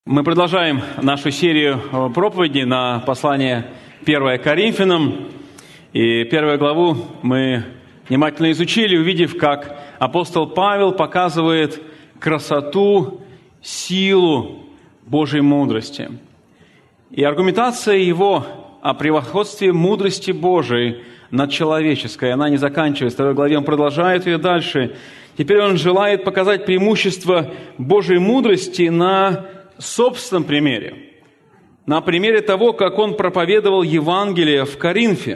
Мы продолжаем нашу серию проповедей на послание 1 Коринфянам. И первую главу мы внимательно изучили, увидев, как апостол Павел показывает красоту, силу Божьей мудрости. И аргументация его о превосходстве мудрости Божией над человеческой, она не заканчивается. В 2 главе он продолжает ее дальше. Теперь он желает показать преимущество Божьей мудрости на собственном примере, на примере того, как он проповедовал Евангелие в Коринфе.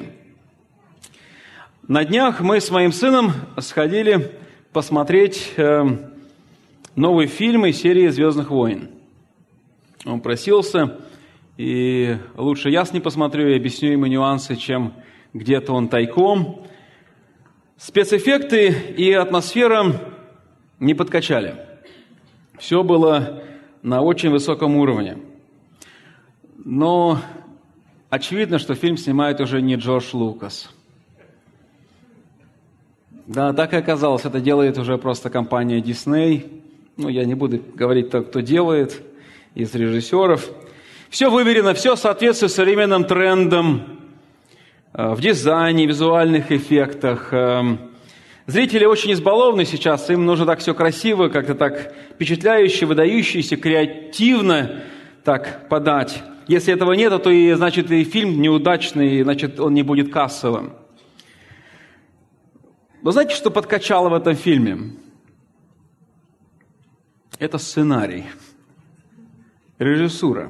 На днях мы с моим сыном сходили посмотреть новые фильмы серии «Звездных войн». Он просился, и лучше я с ним посмотрю и объясню ему нюансы, чем где-то он тайком. Спецэффекты и атмосфера не подкачали. Все было на очень высоком уровне. Но очевидно, что фильм снимает уже не Джордж Лукас. Да, так и оказалось. Это делает уже просто компания Disney. Я не буду говорить так, кто делает, из режиссеров. Все выверено, все соответствует современным трендам в дизайне, визуальных эффектах. Зрители очень избалованы сейчас, им нужно так все красиво, как-то так впечатляюще, выдающееся, креативно так подать. Если этого нет, то и, значит, и фильм неудачный, значит, он не будет кассовым. Но знаете, что подкачало в этом фильме? Это сценарий, режиссура.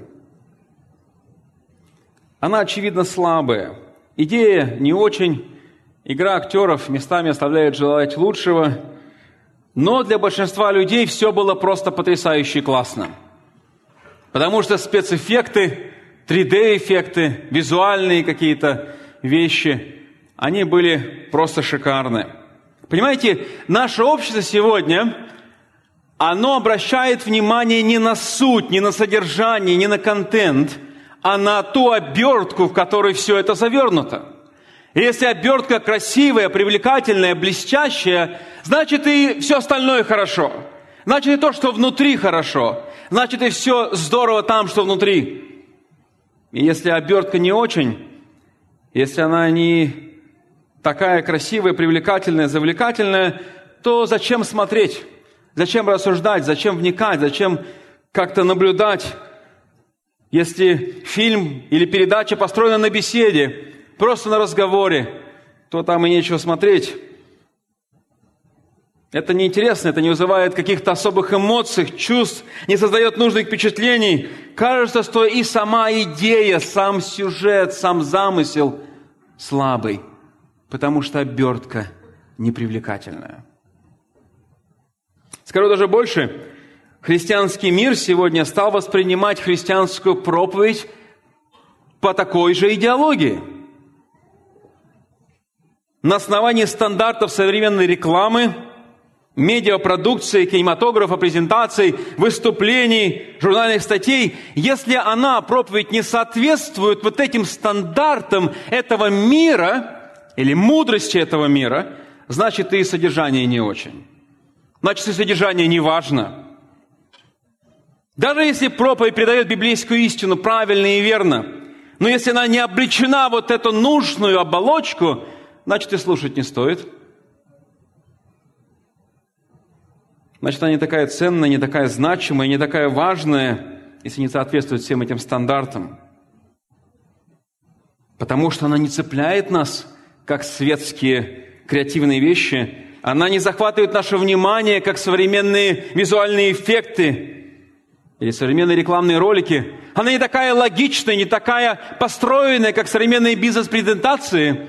Она, очевидно, слабая. Идея не очень. Игра актеров местами оставляет желать лучшего, но для большинства людей все было просто потрясающе классно. Потому что спецэффекты, 3D-эффекты, визуальные какие-то вещи, они были просто шикарны. Понимаете, наше общество сегодня, оно обращает внимание не на суть, не на содержание, не на контент, а на ту обертку, в которой все это завернуто. Если обертка красивая, привлекательная, блестящая, значит и все остальное хорошо. Значит и то, что внутри хорошо. Значит и все здорово там, что внутри. И если обертка не очень, если она не такая красивая, привлекательная, завлекательная, то зачем смотреть? Зачем рассуждать? Зачем вникать? Зачем как-то наблюдать? Если фильм или передача построена на беседе, просто на разговоре, то там и нечего смотреть. Это неинтересно, это не вызывает каких-то особых эмоций, чувств, не создает нужных впечатлений. Кажется, что и сама идея, сам сюжет, сам замысел слабый, потому что обертка непривлекательная. Скажу даже больше, христианский мир сегодня стал воспринимать христианскую проповедь по такой же идеологии. На основании стандартов современной рекламы, медиапродукции, кинематографа, презентаций, выступлений, журнальных статей, если она, проповедь, не соответствует вот этим стандартам этого мира или мудрости этого мира, значит, и содержание не очень. Значит, и содержание не важно. Даже если проповедь передает библейскую истину правильно и верно, но если она не облечена вот эту нужную оболочку, значит, и слушать не стоит. Значит, она не такая ценная, не такая значимая, не такая важная, если не соответствует всем этим стандартам. Потому что она не цепляет нас, как светские креативные вещи. Она не захватывает наше внимание, как современные визуальные эффекты или современные рекламные ролики. Она не такая логичная, не такая построенная, как современные бизнес-презентации.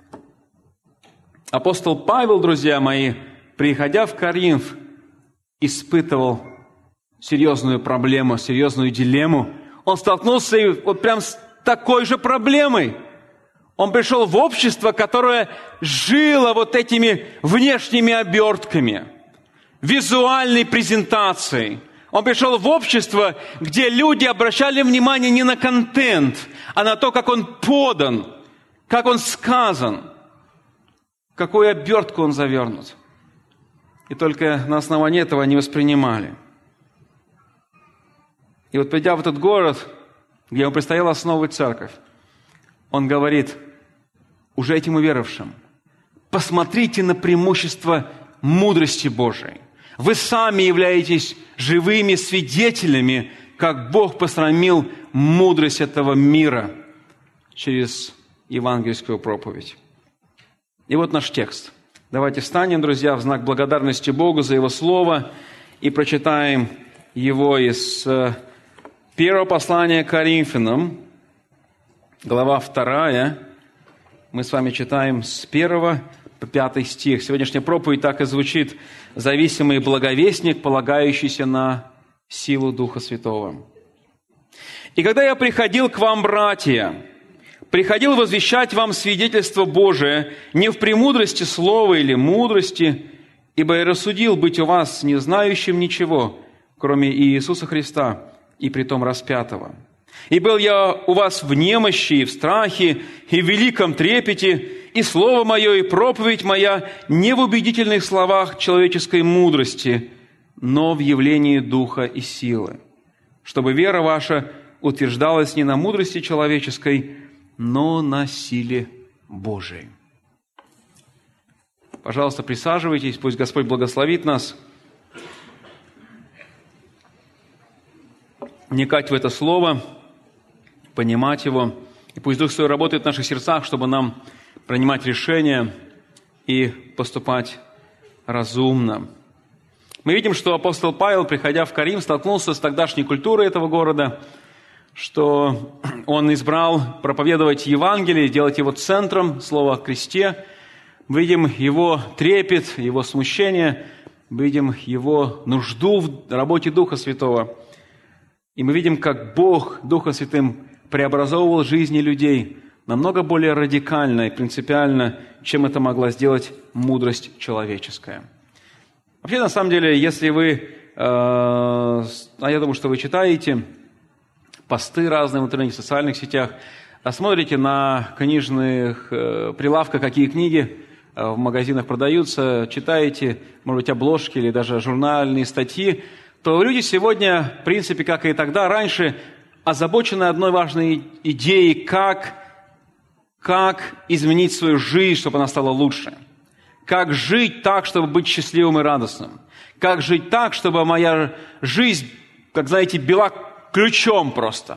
Апостол Павел, друзья мои, приходя в Коринф, испытывал серьезную проблему, серьезную дилемму. Он столкнулся вот прям с такой же проблемой. Он пришел в общество, которое жило вот этими внешними обертками, визуальной презентацией. Он пришел в общество, где люди обращали внимание не на контент, а на то, как он подан, как он сказан, какую обертку он завернут. И только на основании этого они воспринимали. И вот придя в этот город, где ему предстояло основывать церковь, он говорит уже этим уверовавшим: посмотрите на преимущество мудрости Божией. Вы сами являетесь живыми свидетелями, как Бог посрамил мудрость этого мира через евангельскую проповедь. И вот наш текст. Давайте встанем, друзья, в знак благодарности Богу за Его Слово и прочитаем его из первого послания к Коринфянам, глава 2. Мы с вами читаем с 1 по 5 стих. Сегодняшняя проповедь так и звучит: «Зависимый благовестник, полагающийся на силу Духа Святого. И когда я приходил к вам, братья, приходил возвещать вам свидетельство Божие не в премудрости слова или мудрости, ибо я рассудил быть у вас не знающим ничего, кроме Иисуса Христа, и притом распятого. И был я у вас в немощи, и в страхе, и в великом трепете, и слово мое, и проповедь моя не в убедительных словах человеческой мудрости, но в явлении Духа и силы, чтобы вера ваша утверждалась не на мудрости человеческой, но на силе Божией». Пожалуйста, присаживайтесь, пусть Господь благословит нас вникать в это слово, понимать его, и пусть Дух Святой работает в наших сердцах, чтобы нам принимать решения и поступать разумно. Мы видим, что апостол Павел, приходя в Коринф, столкнулся с тогдашней культурой этого города, что он избрал проповедовать Евангелие, делать его центром, слово о кресте. Мы видим его трепет, его смущение, мы видим его нужду в работе Духа Святого. И мы видим, как Бог Духом Святым преобразовывал жизни людей намного более радикально и принципиально, чем это могла сделать мудрость человеческая. Вообще, на самом деле, если вы, я думаю, что вы читаете посты разные в интернете, в социальных сетях, смотрите на книжных прилавках, какие книги в магазинах продаются, читаете, может быть, обложки или даже журнальные статьи, то люди сегодня, в принципе, как и тогда, раньше, озабочены одной важной идеей, как изменить свою жизнь, чтобы она стала лучше. Как жить так, чтобы быть счастливым и радостным. Как жить так, чтобы моя жизнь, как знаете, била ключом просто.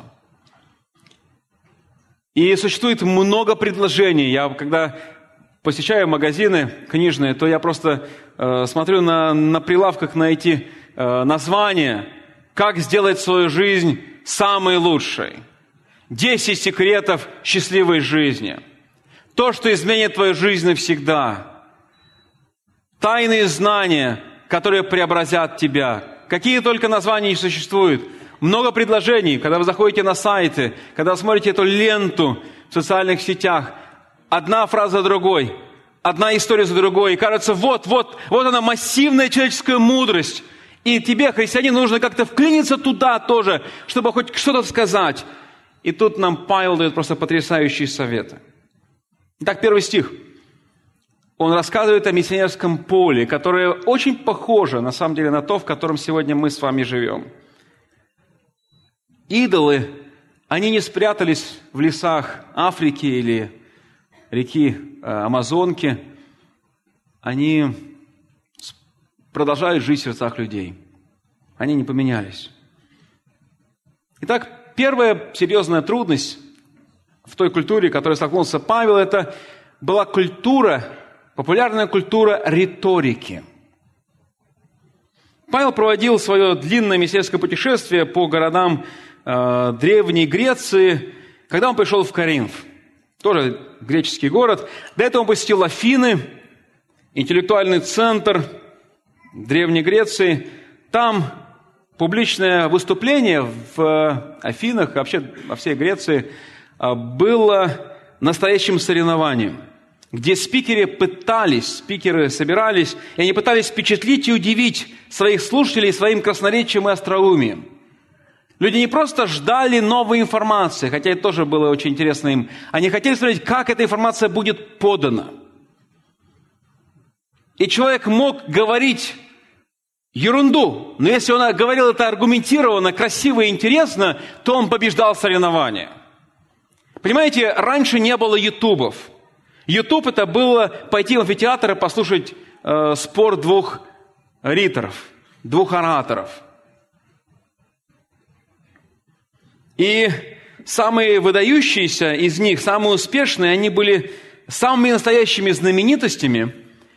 И существует много предложений. Я, когда посещаю магазины книжные, то я просто смотрю на прилавках на эти названия, как сделать свою жизнь самой лучшей. 10 секретов счастливой жизни. То, что изменит твою жизнь навсегда. Тайные знания, которые преобразят тебя. Какие только названия не существуют. Много предложений, когда вы заходите на сайты, когда смотрите эту ленту в социальных сетях. Одна фраза за другой, одна история за другой. И кажется, вот она, массивная человеческая мудрость. И тебе, христианин, нужно как-то вклиниться туда тоже, чтобы хоть что-то сказать. И тут нам Павел дает просто потрясающие советы. Итак, 1 стих. Он рассказывает о миссионерском поле, которое очень похоже, на самом деле, на то, в котором сегодня мы с вами живем. Идолы, они не спрятались в лесах Африки или реки Амазонки. Они продолжают жить в сердцах людей. Они не поменялись. Итак, первая серьезная трудность в той культуре, в которой столкнулся Павел, это была популярная культура риторики. Павел проводил свое длинное миссионерское путешествие по городам Древней Греции, когда он пришел в Коринф, тоже греческий город. До этого он посетил Афины, интеллектуальный центр Древней Греции. Там публичное выступление в Афинах, вообще во всей Греции, было настоящим соревнованием, где спикеры собирались, и они пытались впечатлить и удивить своих слушателей своим красноречием и остроумием. Люди не просто ждали новой информации, хотя это тоже было очень интересно им. Они хотели смотреть, как эта информация будет подана. И человек мог говорить ерунду. Но если он говорил это аргументированно, красиво и интересно, то он побеждал соревнования. Понимаете, раньше не было ютубов. Ютуб это было пойти в амфитеатр и послушать спор двух риторов, двух ораторов. И самые выдающиеся из них, самые успешные, они были самыми настоящими знаменитостями,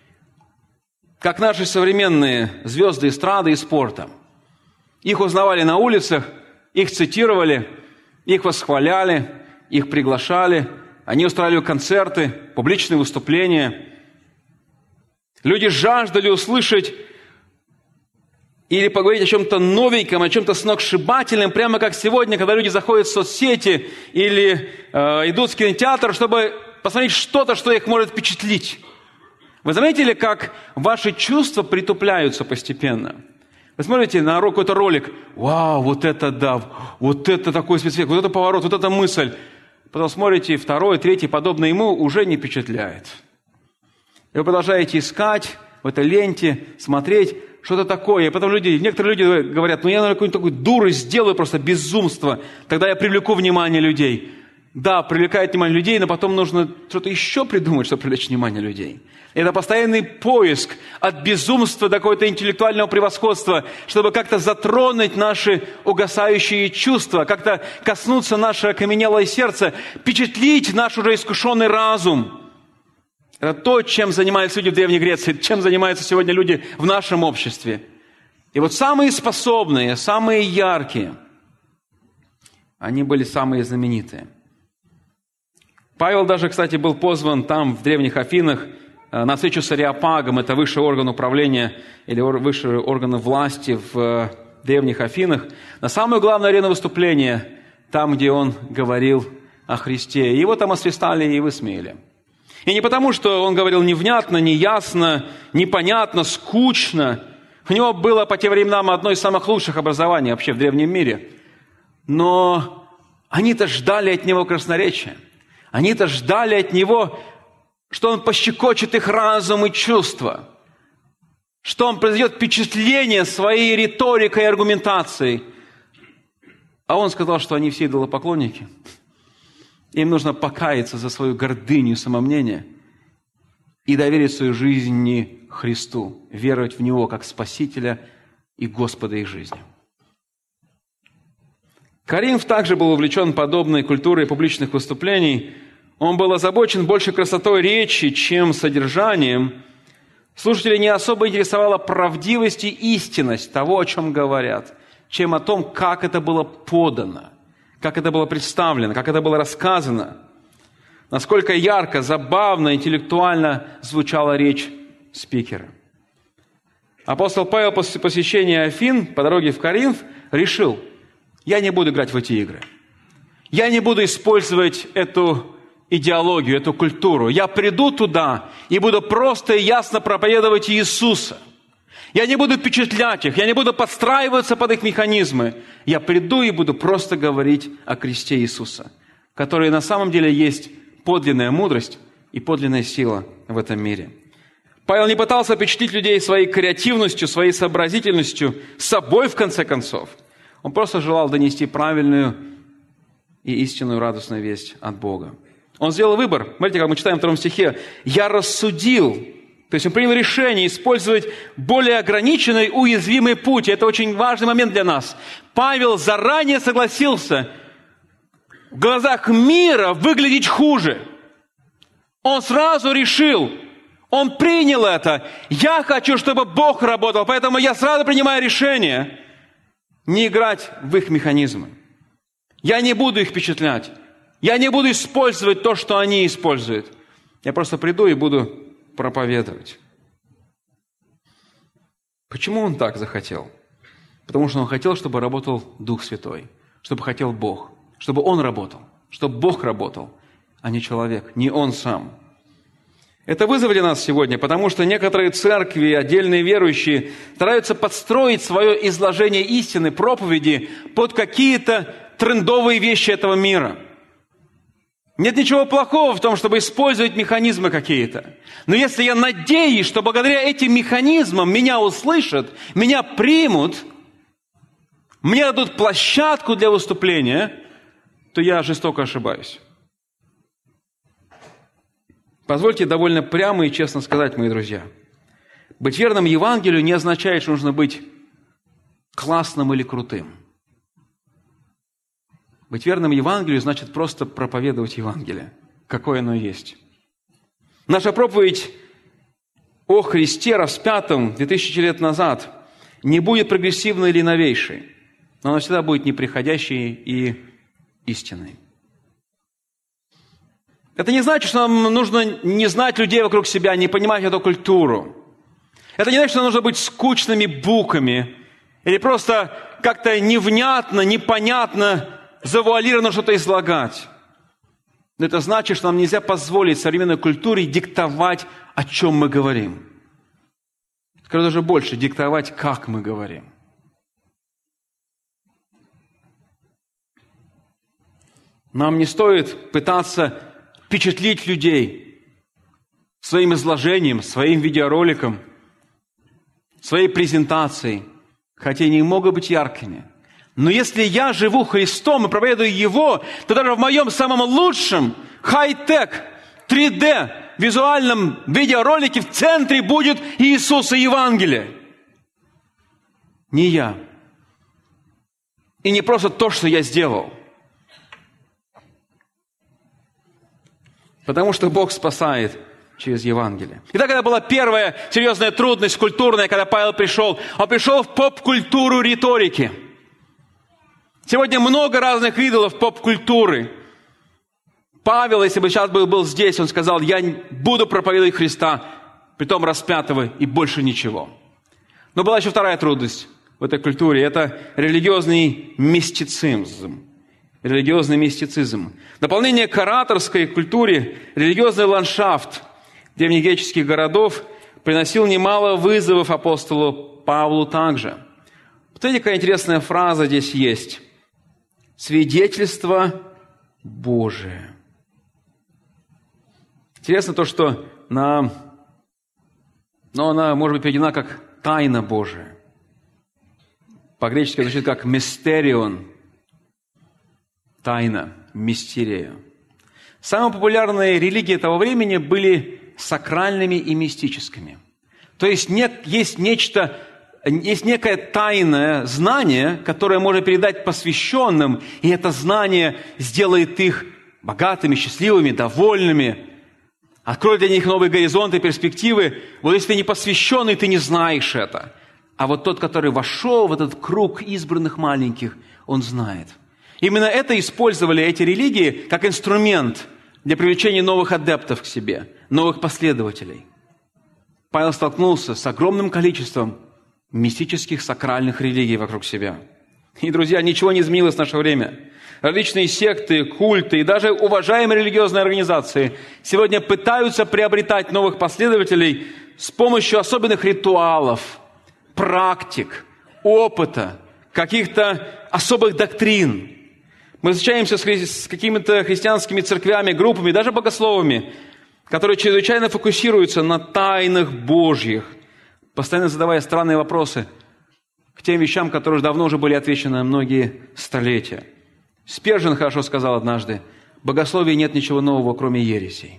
как наши современные звезды эстрады и спорта. Их узнавали на улицах, их цитировали, их восхваляли, их приглашали, они устраивали концерты, публичные выступления. Люди жаждали услышать или поговорить о чем-то новеньком, о чем-то сногсшибательном, прямо как сегодня, когда люди заходят в соцсети или идут в кинотеатр, чтобы посмотреть что-то, что их может впечатлить. Вы заметили, как ваши чувства притупляются постепенно? Вы смотрите на какой-то ролик, вау, вот это да, вот это такой спецэффект, вот это поворот, вот эта мысль. Потом смотрите, второй, третий, подобное ему, уже не впечатляет. И вы продолжаете искать в этой ленте, смотреть, что-то такое. И потом некоторые люди говорят, я, наверное, какую-нибудь такую дурость сделаю, просто безумство, тогда я привлеку внимание людей. Да, привлекает внимание людей, но потом нужно что-то еще придумать, чтобы привлечь внимание людей. Это постоянный поиск от безумства до какого-то интеллектуального превосходства, чтобы как-то затронуть наши угасающие чувства, как-то коснуться наше окаменелое сердце, впечатлить наш уже искушенный разум. Это то, чем занимались люди в Древней Греции, чем занимаются сегодня люди в нашем обществе. И вот самые способные, самые яркие, они были самые знаменитые. Павел даже, кстати, был позван там, в Древних Афинах, на встречу с Ареопагом, это высший орган управления или высший орган власти в Древних Афинах, на самую главную арену выступления, там, где он говорил о Христе. Его там освистали и высмеяли. И не потому, что он говорил невнятно, неясно, непонятно, скучно. У него было по тем временам одно из самых лучших образований вообще в древнем мире. Но они-то ждали от него красноречия. Они-то ждали от него, что он пощекочет их разум и чувства, что он произведет впечатление своей риторикой и аргументацией. А он сказал, что они все идолопоклонники. Им нужно покаяться за свою гордыню и самомнение и доверить свою жизнь Христу, веровать в Него как Спасителя и Господа их жизни. Коринф также был увлечен подобной культурой публичных выступлений. Он был озабочен больше красотой речи, чем содержанием. Слушателей не особо интересовала правдивость и истинность того, о чем говорят, чем о том, как это было подано, как это было представлено, как это было рассказано, насколько ярко, забавно, интеллектуально звучала речь спикера. Апостол Павел после посещения Афин по дороге в Коринф решил: я не буду играть в эти игры. Я не буду использовать эту идеологию, эту культуру. Я приду туда и буду просто и ясно проповедовать Иисуса. Я не буду впечатлять их, я не буду подстраиваться под их механизмы. Я приду и буду просто говорить о кресте Иисуса, который на самом деле есть подлинная мудрость и подлинная сила в этом мире. Павел не пытался впечатлить людей своей креативностью, своей сообразительностью, собой в конце концов. Он просто желал донести правильную и истинную радостную весть от Бога. Он сделал выбор. Смотрите, как мы читаем в 2 стихе. «Я рассудил». То есть он принял решение использовать более ограниченный, уязвимый путь. И это очень важный момент для нас. Павел заранее согласился в глазах мира выглядеть хуже. Он сразу решил, он принял это. Я хочу, чтобы Бог работал, поэтому я сразу принимаю решение не играть в их механизмы. Я не буду их впечатлять. Я не буду использовать то, что они используют. Я просто приду и буду проповедовать. Почему он так захотел? Потому что он хотел, чтобы работал Дух Святой, чтобы хотел Бог, чтобы он работал, чтобы Бог работал, а не человек, не он сам. Это вызов для нас сегодня, потому что некоторые церкви, отдельные верующие стараются подстроить свое изложение истины, проповеди под какие-то трендовые вещи этого мира. Нет ничего плохого в том, чтобы использовать механизмы какие-то. Но если я надеюсь, что благодаря этим механизмам меня услышат, меня примут, мне дадут площадку для выступления, то я жестоко ошибаюсь. Позвольте довольно прямо и честно сказать, мои друзья, быть верным Евангелию не означает, что нужно быть классным или крутым. Быть верным Евангелию значит просто проповедовать Евангелие, какое оно есть. Наша проповедь о Христе распятом 2000 лет назад не будет прогрессивной или новейшей, но она всегда будет неприходящей и истинной. Это не значит, что нам нужно не знать людей вокруг себя, не понимать эту культуру. Это не значит, что нам нужно быть скучными буками или просто как-то невнятно, непонятно, завуалированно что-то излагать. Но это значит, что нам нельзя позволить современной культуре диктовать, о чем мы говорим. Скажу даже больше, диктовать, как мы говорим. Нам не стоит пытаться впечатлить людей своим изложением, своим видеороликом, своей презентацией, хотя они могут быть яркими. Но если я живу Христом и проповедую Его, то даже в моем самом лучшем хай-тек, 3D, визуальном видеоролике в центре будет Иисус и Евангелие. Не я. И не просто то, что я сделал. Потому что Бог спасает через Евангелие. Итак, это была первая серьезная трудность культурная, когда Павел пришел. Он пришел в поп-культуру риторики. Сегодня много разных идолов поп-культуры. Павел, если бы сейчас был здесь, он сказал: я буду проповедовать Христа, притом распятого, и больше ничего. Но была еще вторая трудность в этой культуре. Это религиозный мистицизм. Религиозный мистицизм. Дополнение к ораторской культуре, религиозный ландшафт древнегреческих городов приносил немало вызовов апостолу Павлу также. Смотрите, какая интересная фраза здесь есть. Свидетельство Божие. Интересно то, что она может быть переведена как «тайна Божия». По-гречески звучит как «мистерион». Тайна, мистерия. Самые популярные религии того времени были сакральными и мистическими. То есть есть некое тайное знание, которое можно передать посвященным, и это знание сделает их богатыми, счастливыми, довольными, откроет для них новые горизонты, перспективы. Вот если ты не посвященный, ты не знаешь это. А вот тот, который вошел в этот круг избранных маленьких, он знает. Именно это использовали эти религии как инструмент для привлечения новых адептов к себе, новых последователей. Павел столкнулся с огромным количеством мистических, сакральных религий вокруг себя. И, друзья, ничего не изменилось в наше время. Различные секты, культы и даже уважаемые религиозные организации сегодня пытаются приобретать новых последователей с помощью особенных ритуалов, практик, опыта, каких-то особых доктрин. Мы встречаемся с какими-то христианскими церквями, группами, даже богословами, которые чрезвычайно фокусируются на тайнах Божьих, постоянно задавая странные вопросы к тем вещам, которые давно уже были отвечены многие столетия. Спержин хорошо сказал однажды: в богословии нет ничего нового, кроме ересей.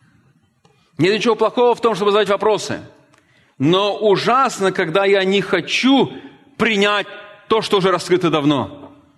Нет ничего плохого в том, чтобы задать вопросы. Но ужасно, когда я не хочу принять то, что уже раскрыто давно.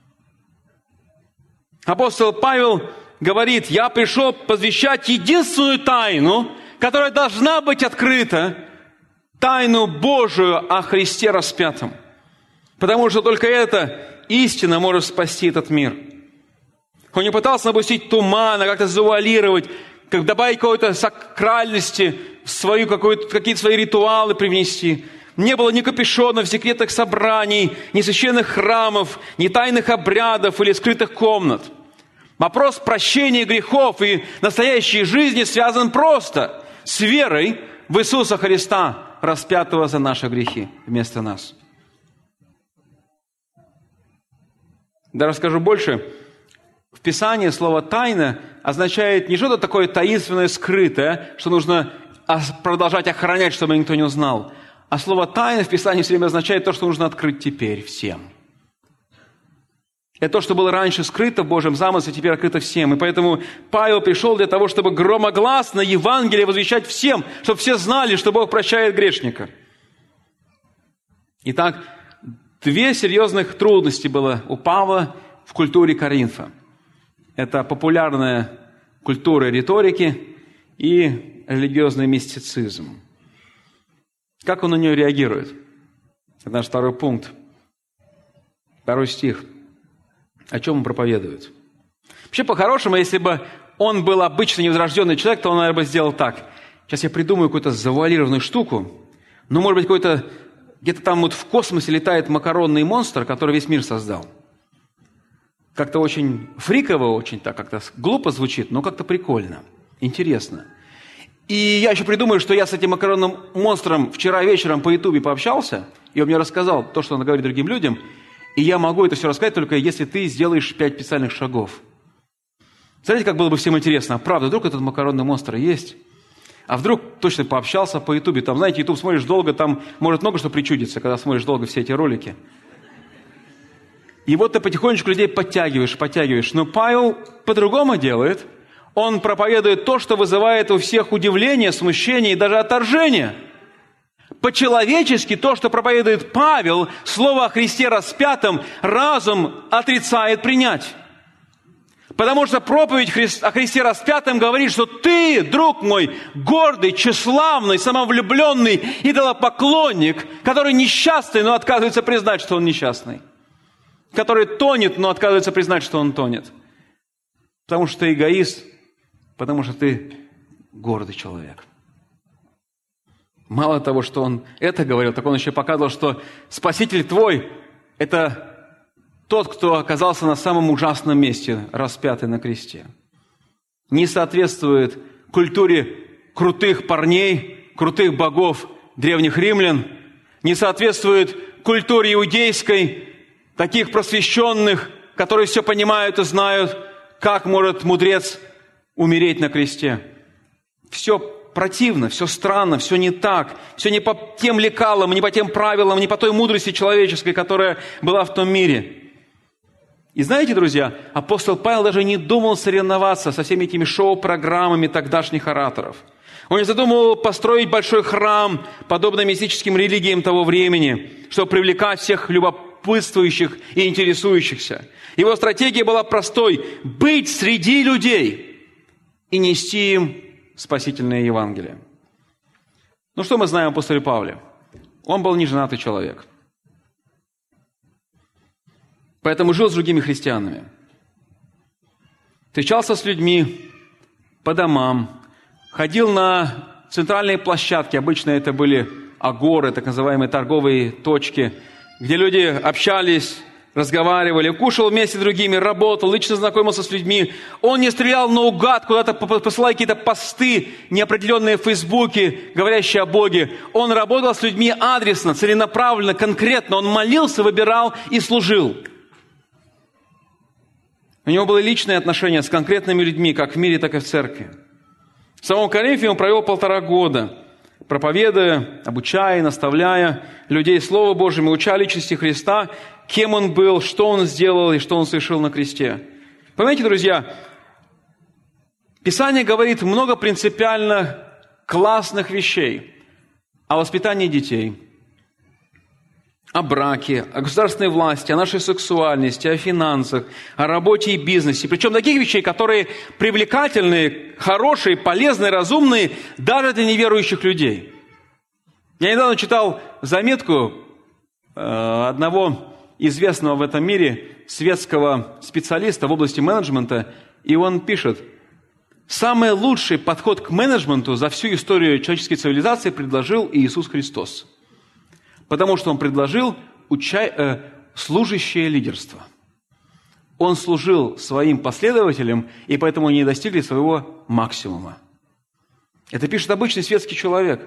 Апостол Павел говорит: я пришел возвещать единственную тайну, которая должна быть открыта, тайну Божию о Христе распятом. Потому что только эта истина может спасти этот мир. Он не пытался напустить тумана, как-то завуалировать, как добавить какой-то сакральности, какие-то свои ритуалы привнести. Не было ни капюшонов, секретных собраний, ни священных храмов, ни тайных обрядов или скрытых комнат. Вопрос прощения грехов и настоящей жизни связан просто с верой в Иисуса Христа, распятого за наши грехи вместо нас. Даже скажу больше, в Писании слово «тайна» означает не что-то такое таинственное, скрытое, что нужно продолжать охранять, чтобы никто не узнал. А слово «тайна» в Писании все время означает то, что нужно открыть теперь всем. Это то, что было раньше скрыто в Божьем замысле, теперь открыто всем. И поэтому Павел пришел для того, чтобы громогласно Евангелие возвещать всем, чтобы все знали, что Бог прощает грешника. Итак, две серьезных трудности было у Павла в культуре Коринфа. Это популярная культура риторики и религиозный мистицизм. Как он на нее реагирует? Это наш второй пункт. 2 стих. О чем он проповедует? Вообще, по-хорошему, если бы он был обычно невозрожденный человек, то он, наверное, бы сделал так. Сейчас я придумаю какую-то завуалированную штуку, но, может быть, какой-то где-то там вот в космосе летает макаронный монстр, который весь мир создал. Как-то очень фриково, очень так, как-то глупо звучит, но как-то прикольно, интересно. И я еще придумаю, что я с этим макаронным монстром вчера вечером по Ютубе пообщался, и он мне рассказал то, что он говорит другим людям, и я могу это все рассказать только если ты сделаешь 5 специальных шагов. Знаете, как было бы всем интересно, а правда, вдруг этот макаронный монстр есть? А вдруг точно пообщался по Ютубе, там, знаете, Ютуб смотришь долго, там может много что причудиться, когда смотришь долго все эти ролики. И вот ты потихонечку людей подтягиваешь. Но Павел по-другому делает. Он проповедует то, что вызывает у всех удивление, смущение и даже отторжение. По-человечески то, что проповедует Павел, слово о Христе распятом, разум отрицает принять. Потому что проповедь о Христе распятом говорит, что ты, друг мой, гордый, тщеславный, самовлюбленный идолопоклонник, который несчастный, но отказывается признать, что он несчастный. Который тонет, но отказывается признать, что он тонет. Потому что ты эгоист, потому что ты гордый человек. Мало того, что он это говорил, так он еще показывал, что Спаситель твой – это тот, кто оказался на самом ужасном месте, распятый на кресте. Не соответствует культуре крутых парней, крутых богов древних римлян, не соответствует культуре иудейской, таких просвещенных, которые все понимают и знают, как может мудрец умереть на кресте. Все противно, все странно, все не так, все не по тем лекалам, не по тем правилам, не по той мудрости человеческой, которая была в том мире. И знаете, друзья, апостол Павел даже не думал соревноваться со всеми этими шоу-программами тогдашних ораторов. Он не задумывал построить большой храм, подобно мистическим религиям того времени, чтобы привлекать всех любопытствующих и интересующихся. Его стратегия была простой – быть среди людей и нести им спасительное Евангелие. Ну, что мы знаем о апостоле Павле? Он был неженатый человек. Поэтому жил с другими христианами. Встречался с людьми по домам, ходил на центральные площадки, обычно это были агоры, так называемые торговые точки, где люди общались, разговаривали, кушал вместе с другими, работал, лично знакомился с людьми. Он не стрелял наугад, куда-то посылая какие-то посты неопределенные в Фейсбуке, говорящие о Боге. Он работал с людьми адресно, целенаправленно, конкретно. Он молился, выбирал и служил. У него было личное отношение с конкретными людьми, как в мире, так и в церкви. В самом Коринфе он провел 1,5 года, проповедуя, обучая, наставляя людей Слову Божьему, уча личности Христа, кем Он был, что Он сделал и что Он совершил на кресте. Понимаете, друзья, Писание говорит много принципиально классных вещей о воспитании детей, о браке, о государственной власти, о нашей сексуальности, о финансах, о работе и бизнесе. Причем таких вещей, которые привлекательные, хорошие, полезные, разумные даже для неверующих людей. Я недавно читал заметку одного известного в этом мире светского специалиста в области менеджмента, и он пишет: самый лучший подход к менеджменту за всю историю человеческой цивилизации предложил Иисус Христос. Потому что Он предложил служащее лидерство. Он служил своим последователям, и поэтому они достигли своего максимума. Это пишет обычный светский человек.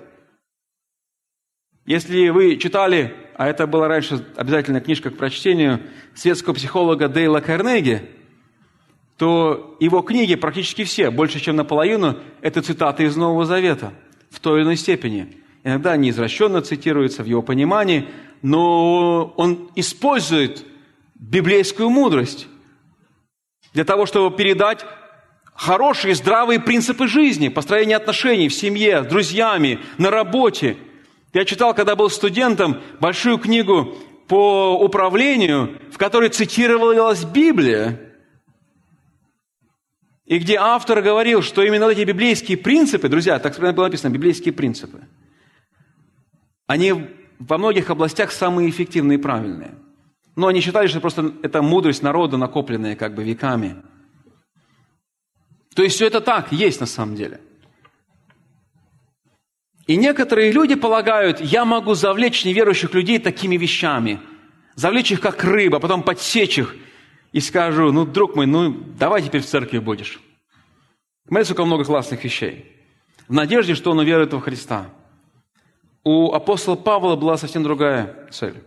Если вы читали, а это была раньше обязательная книжка к прочтению, светского психолога Дейла Карнеги, то его книги практически все, больше чем наполовину, это цитаты из Нового Завета в той или иной степени. Иногда они извращенно цитируются в его понимании, но он использует библейскую мудрость для того, чтобы передать хорошие, здравые принципы жизни, построения отношений в семье, с друзьями, на работе. Я читал, когда был студентом, большую книгу по управлению, в которой цитировалась Библия, и где автор говорил, что именно эти библейские принципы, друзья, так было написано, библейские принципы, они во многих областях самые эффективные и правильные. Но они считали, что просто это мудрость народа, накопленная как бы веками. То есть все это так, есть на самом деле. И некоторые люди полагают, я могу завлечь неверующих людей такими вещами, завлечь их как рыба, потом подсечь их, и скажу, друг мой, давай теперь в церкви будешь. Смотрите, сколько много классных вещей. В надежде, что он уверует во Христа. У апостола Павла была совсем другая цель.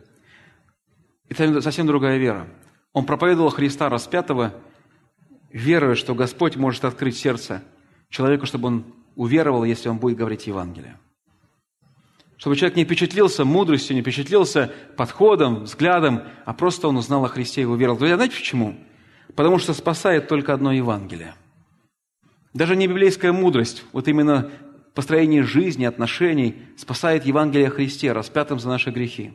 Это совсем другая вера. Он проповедовал Христа распятого, веруя, что Господь может открыть сердце человеку, чтобы он уверовал, если он будет говорить Евангелие. Чтобы человек не впечатлился мудростью, не впечатлился подходом, взглядом, а просто он узнал о Христе и уверовал. Друзья, знаете почему? Потому что спасает только одно Евангелие. Даже не библейская мудрость, вот именно построение жизни, отношений спасает Евангелие о Христе, распятом за наши грехи.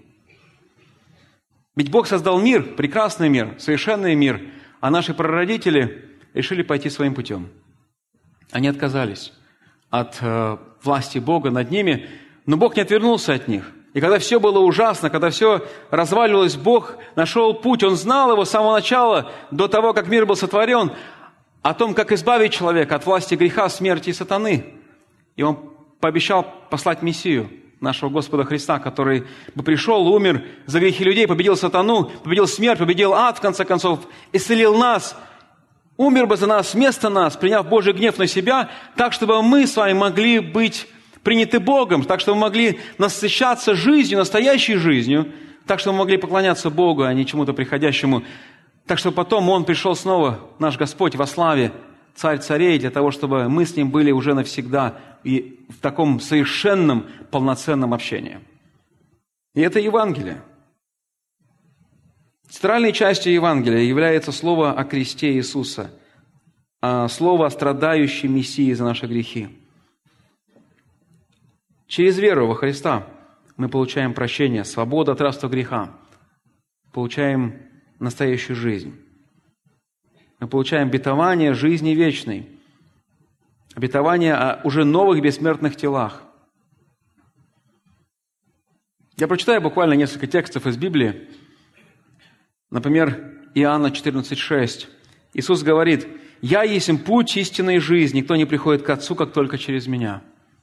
Ведь Бог создал мир, прекрасный мир, совершенный мир, а наши прародители решили пойти своим путем. Они отказались от власти Бога над ними, но Бог не отвернулся от них. И когда все было ужасно, когда все разваливалось, Бог нашел путь. Он знал его с самого начала, до того, как мир был сотворен, о том, как избавить человека от власти греха, смерти и сатаны. И Он пообещал послать Мессию, нашего Господа Христа, который бы пришел, умер за грехи людей, победил сатану, победил смерть, победил ад, в конце концов, исцелил нас, умер бы за нас, вместо нас, приняв Божий гнев на себя, так, чтобы мы с вами могли быть приняты Богом, так, чтобы мы могли насыщаться жизнью, настоящей жизнью, так, чтобы мы могли поклоняться Богу, а не чему-то приходящему, так, чтобы потом Он пришел снова, наш Господь, во славе, Царь царей, для того, чтобы мы с Ним были уже навсегда и в таком совершенном, полноценном общении. И это Евангелие. Центральной частью Евангелия является слово о кресте Иисуса, слово о страдающем Мессии за наши грехи. Через веру во Христа мы получаем прощение, свободу от рабства греха, получаем настоящую жизнь. Мы получаем обетование жизни вечной, обетование о уже новых бессмертных телах. Я прочитаю буквально несколько текстов из Библии. Например, Иоанна 14,6. Иисус говорит: «Я есть путь истинной жизни, никто не приходит к Отцу, как только через Меня».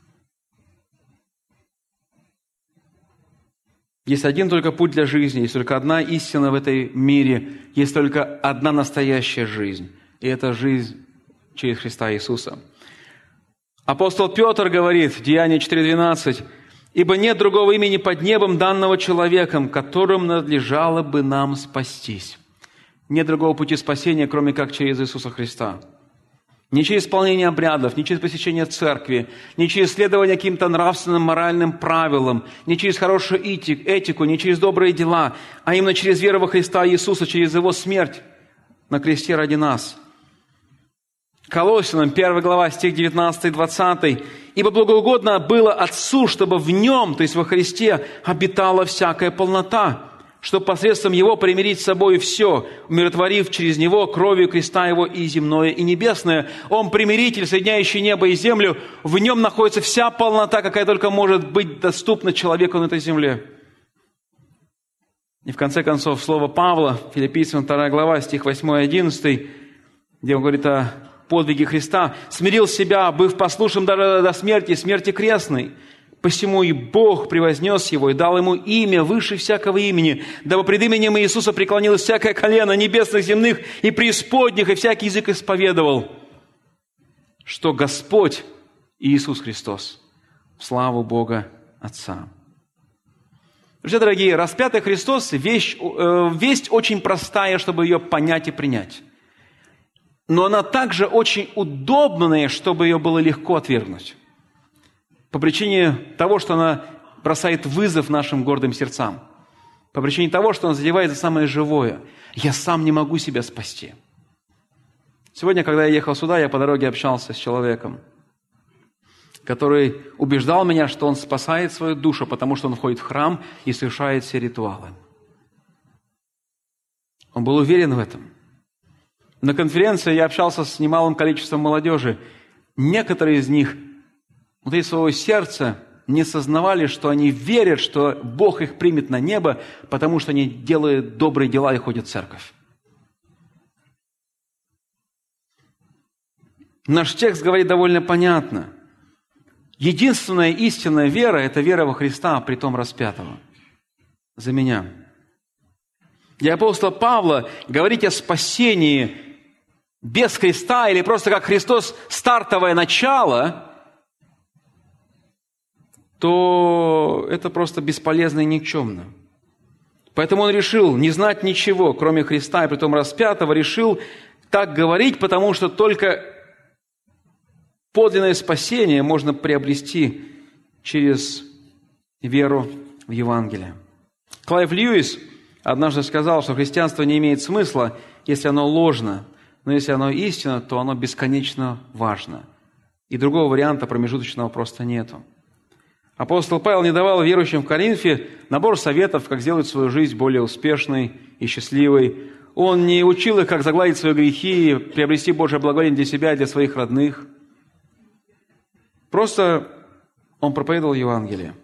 Есть один только путь для жизни, есть только одна истина в этой мире, есть только одна настоящая жизнь. И это жизнь через Христа Иисуса. Апостол Петр говорит, Деяние 4:12, «Ибо нет другого имени под небом, данного человеком, которым надлежало бы нам спастись». Нет другого пути спасения, кроме как через Иисуса Христа. Не через исполнение обрядов, не через посещение церкви, не через следование каким-то нравственным, моральным правилам, не через хорошую этику, не через добрые дела, а именно через веру во Христа Иисуса, через Его смерть на кресте ради нас. Колоссянам 1 глава, стих 19-20. «Ибо благоугодно было Отцу, чтобы в Нем, то есть во Христе, обитала всякая полнота, чтобы посредством Его примирить с собой все, умиротворив через Него кровью креста Его и земное, и небесное. Он примиритель, соединяющий небо и землю. В Нем находится вся полнота, какая только может быть доступна человеку на этой земле». И в конце концов, слово Павла, Филиппийцам 2 глава, стих 8-11, где он говорит о подвиге Христа: «Смирил себя, быв послушным даже до смерти, смерти крестной. Посему и Бог превознес Его и дал Ему имя выше всякого имени, дабы пред именем Иисуса преклонилось всякое колено небесных, земных и преисподних, и всякий язык исповедовал, что Господь Иисус Христос, в славу Бога Отца». Друзья дорогие, распятый Христос – весть очень простая, чтобы ее понять и принять. но она также очень удобная, чтобы ее было легко отвергнуть. По причине того, что она бросает вызов нашим гордым сердцам. По причине того, что она задевает за самое живое. Я сам не могу себя спасти. Сегодня, когда я ехал сюда, я по дороге общался с человеком, который убеждал меня, что он спасает свою душу, потому что он входит в храм и совершает все ритуалы. Он был уверен в этом. На конференции я общался с немалым количеством молодежи. Некоторые из них внутри своего сердца не сознавали, что они верят, что Бог их примет на небо, потому что они делают добрые дела и ходят в церковь. Наш текст говорит довольно понятно. Единственная истинная вера – это вера во Христа, притом распятого. За меня. Для апостола Павла говорить о спасении без Христа или просто как Христос стартовое начало, то это просто бесполезно и никчемно. Поэтому он решил не знать ничего, кроме Христа и притом распятого, решил так говорить, потому что только подлинное спасение можно приобрести через веру в Евангелие. Клайв Льюис однажды сказал, что христианство не имеет смысла, если оно ложно, но если оно истинно, то оно бесконечно важно. И другого варианта промежуточного просто нету. Апостол Павел не давал верующим в Коринфе набор советов, как сделать свою жизнь более успешной и счастливой. Он не учил их, как загладить свои грехи, приобрести Божие благоволение для себя и для своих родных. Просто он проповедовал Евангелие.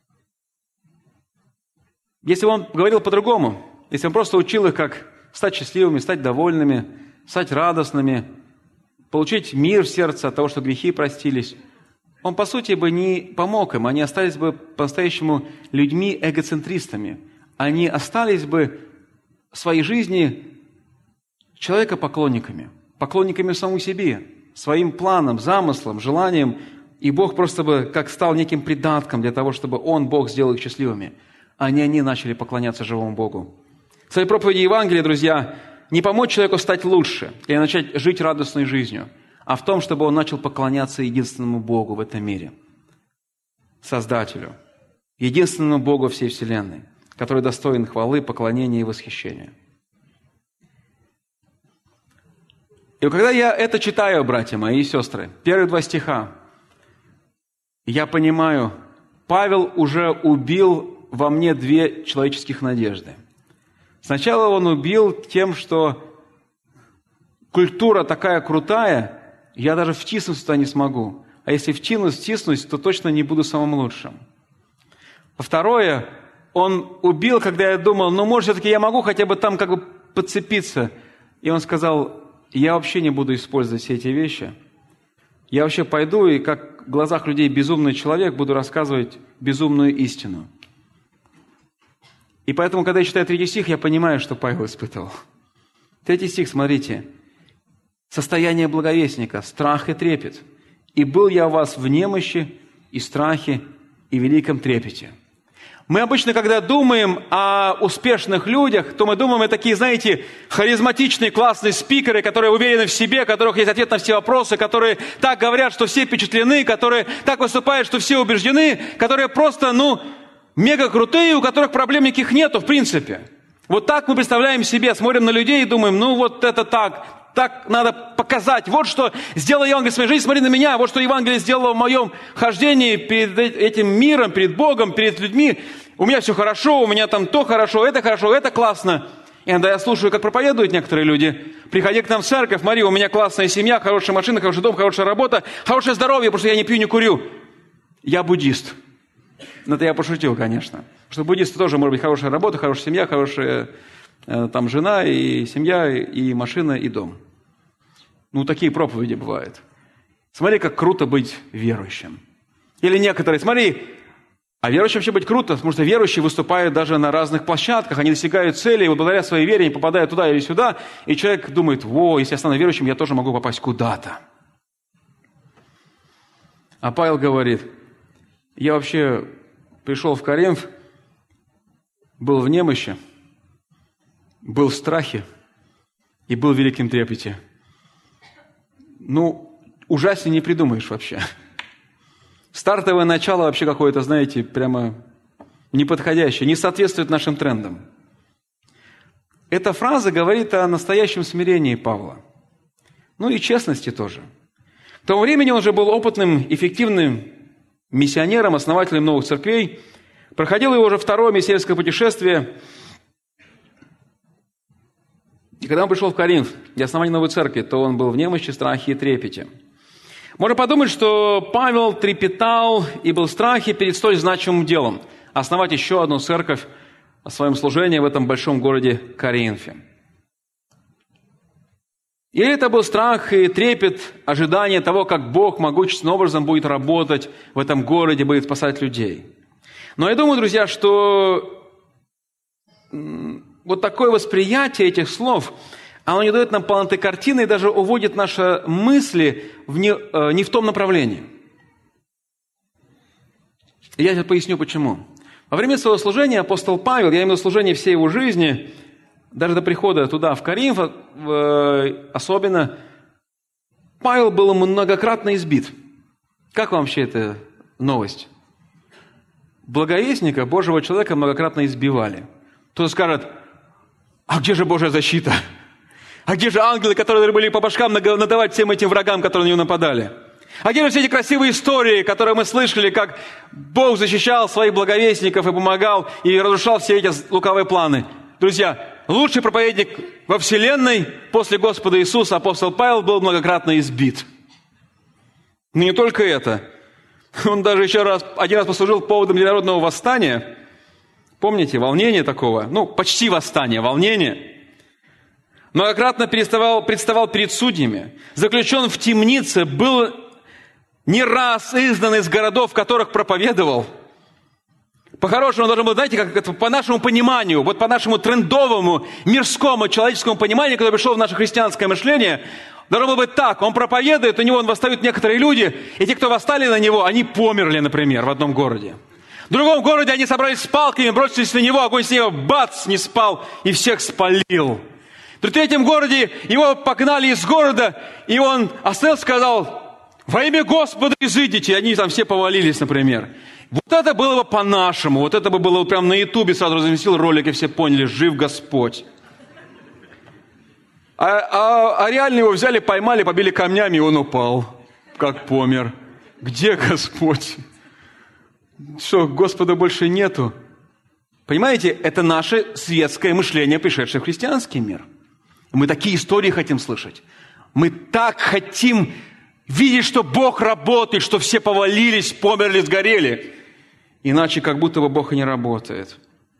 Если бы он говорил по-другому, если он просто учил их, как стать счастливыми, стать довольными, стать радостными, получить мир в сердце от того, что грехи простились, он, по сути, бы не помог им. Они остались бы по-настоящему людьми эгоцентристами. Они остались бы в своей жизни человека-поклонниками, поклонниками самому себе, своим планам, замыслам, желаниям. И Бог просто бы как стал неким придатком для того, чтобы Он, Бог, сделал их счастливыми. А не они начали поклоняться живому Богу. В своей проповеди Евангелия, друзья, не помочь человеку стать лучше или начать жить радостной жизнью, а в том, чтобы он начал поклоняться единственному Богу в этом мире, Создателю, единственному Богу всей Вселенной, который достоин хвалы, поклонения и восхищения. И когда я это читаю, братья мои и сестры, первые 2 стиха, я понимаю, Павел уже убил во мне 2 человеческих надежды. Сначала он убил тем, что культура такая крутая, я даже втиснуться туда не смогу. А если втиснусь, то точно не буду самым лучшим. А второе, он убил, когда я думал, может, все-таки я могу хотя бы там как бы подцепиться. И он сказал, я вообще не буду использовать все эти вещи. Я вообще пойду и, как в глазах людей безумный человек, буду рассказывать безумную истину. И поэтому, когда я читаю 3 стих, я понимаю, что Павел испытывал. 3 стих, смотрите. Состояние благовестника, страх и трепет. «И был я у вас в немощи, и страхе, и великом трепете». Мы обычно, когда думаем о успешных людях, то мы думаем о такие, знаете, харизматичные, классные спикеры, которые уверены в себе, у которых есть ответ на все вопросы, которые так говорят, что все впечатлены, которые так выступают, что все убеждены, которые просто, мега крутые, у которых проблем никаких нету, в принципе. Вот так мы представляем себе, смотрим на людей и думаем, вот это так надо показать. Вот что сделал Евангелие в своей жизни, смотри на меня. Вот что Евангелие сделало в моем хождении перед этим миром, перед Богом, перед людьми. У меня все хорошо, у меня там то хорошо, это классно. И иногда я слушаю, как проповедуют некоторые люди. Приходи к нам в церковь, смотри, у меня классная семья, хорошая машина, хороший дом, хорошая работа, хорошее здоровье, потому что я не пью, не курю. Я буддист. Это я пошутил, конечно. Потому что буддисты тоже может быть хорошая работа, хорошая семья, хорошая там жена, и семья, и машина, и дом. Такие проповеди бывают. Смотри, как круто быть верующим. Или некоторые, смотри, а верующим вообще быть круто, потому что верующие выступают даже на разных площадках, они достигают цели, и благодаря своей вере они попадают туда или сюда, и человек думает, если я стану верующим, я тоже могу попасть куда-то. А Павел говорит, я вообще пришел в Коринф, был в немощи, был в страхе и был в великом трепете. ужаснее не придумаешь вообще. Стартовое начало вообще какое-то, знаете, прямо неподходящее, не соответствует нашим трендам. Эта фраза говорит о настоящем смирении Павла. И честности тоже. К тому времени он уже был опытным, эффективным миссионером, основателем новых церквей. Проходил его уже второе миссионерское путешествие. И когда он пришел в Коринф для основания новой церкви, то он был в немощи, страхе и трепете. Можно подумать, что Павел трепетал и был в страхе перед столь значимым делом – основать еще одну церковь о своем служении в этом большом городе Коринфе. И это был страх и трепет, ожидание того, как Бог могущественным образом будет работать в этом городе, будет спасать людей. Но я думаю, друзья, что вот такое восприятие этих слов, оно не дает нам полноты картины и даже уводит наши мысли не в том направлении. И я сейчас поясню, почему. Во время своего служения апостол Павел, я имею в виду служение всей его жизни, даже до прихода туда, в Коринф, особенно, Павел был многократно избит. Как вам вообще эта новость? Благовестника, Божьего человека многократно избивали. Кто-то скажет: а где же Божья защита? А где же ангелы, которые были по башкам надавать всем этим врагам, которые на него нападали? А где же все эти красивые истории, которые мы слышали, как Бог защищал своих благовестников и помогал, и разрушал все эти лукавые планы? Друзья, лучший проповедник во вселенной после Господа Иисуса, апостол Павел, был многократно избит. Но не только это. Он даже один раз послужил поводом для народного восстания. Помните, волнение такого? Почти восстание, волнение. Многократно представал перед судьями. Заключен в темнице, был не раз изгнан из городов, в которых проповедовал. По-хорошему, он должен был, знаете, как это, по нашему пониманию, вот по нашему трендовому, мирскому, человеческому пониманию, которое пришло в наше христианское мышление, должно было быть так. Он проповедует, у него восстают некоторые люди, и те, кто восстали на него, они померли, например, в одном городе. В другом городе они собрались с палками, бросились на него, огонь с него, бац, не спал, и всех спалил. В третьем городе его погнали из города, и он остановился, сказал: во имя Господа изыдите, и они там все повалились, например. Вот это было бы по-нашему, вот это бы было прямо на Ютубе, сразу разместил ролик, и все поняли: жив Господь. А реально его взяли, поймали, побили камнями, и он упал, как помер. Где Господь? Что, Господа больше нету? Понимаете, это наше светское мышление, пришедшее в христианский мир. Мы такие истории хотим слышать. Мы так хотим видеть, что Бог работает, что все повалились, померли, сгорели. Иначе как будто бы Бог и не работает.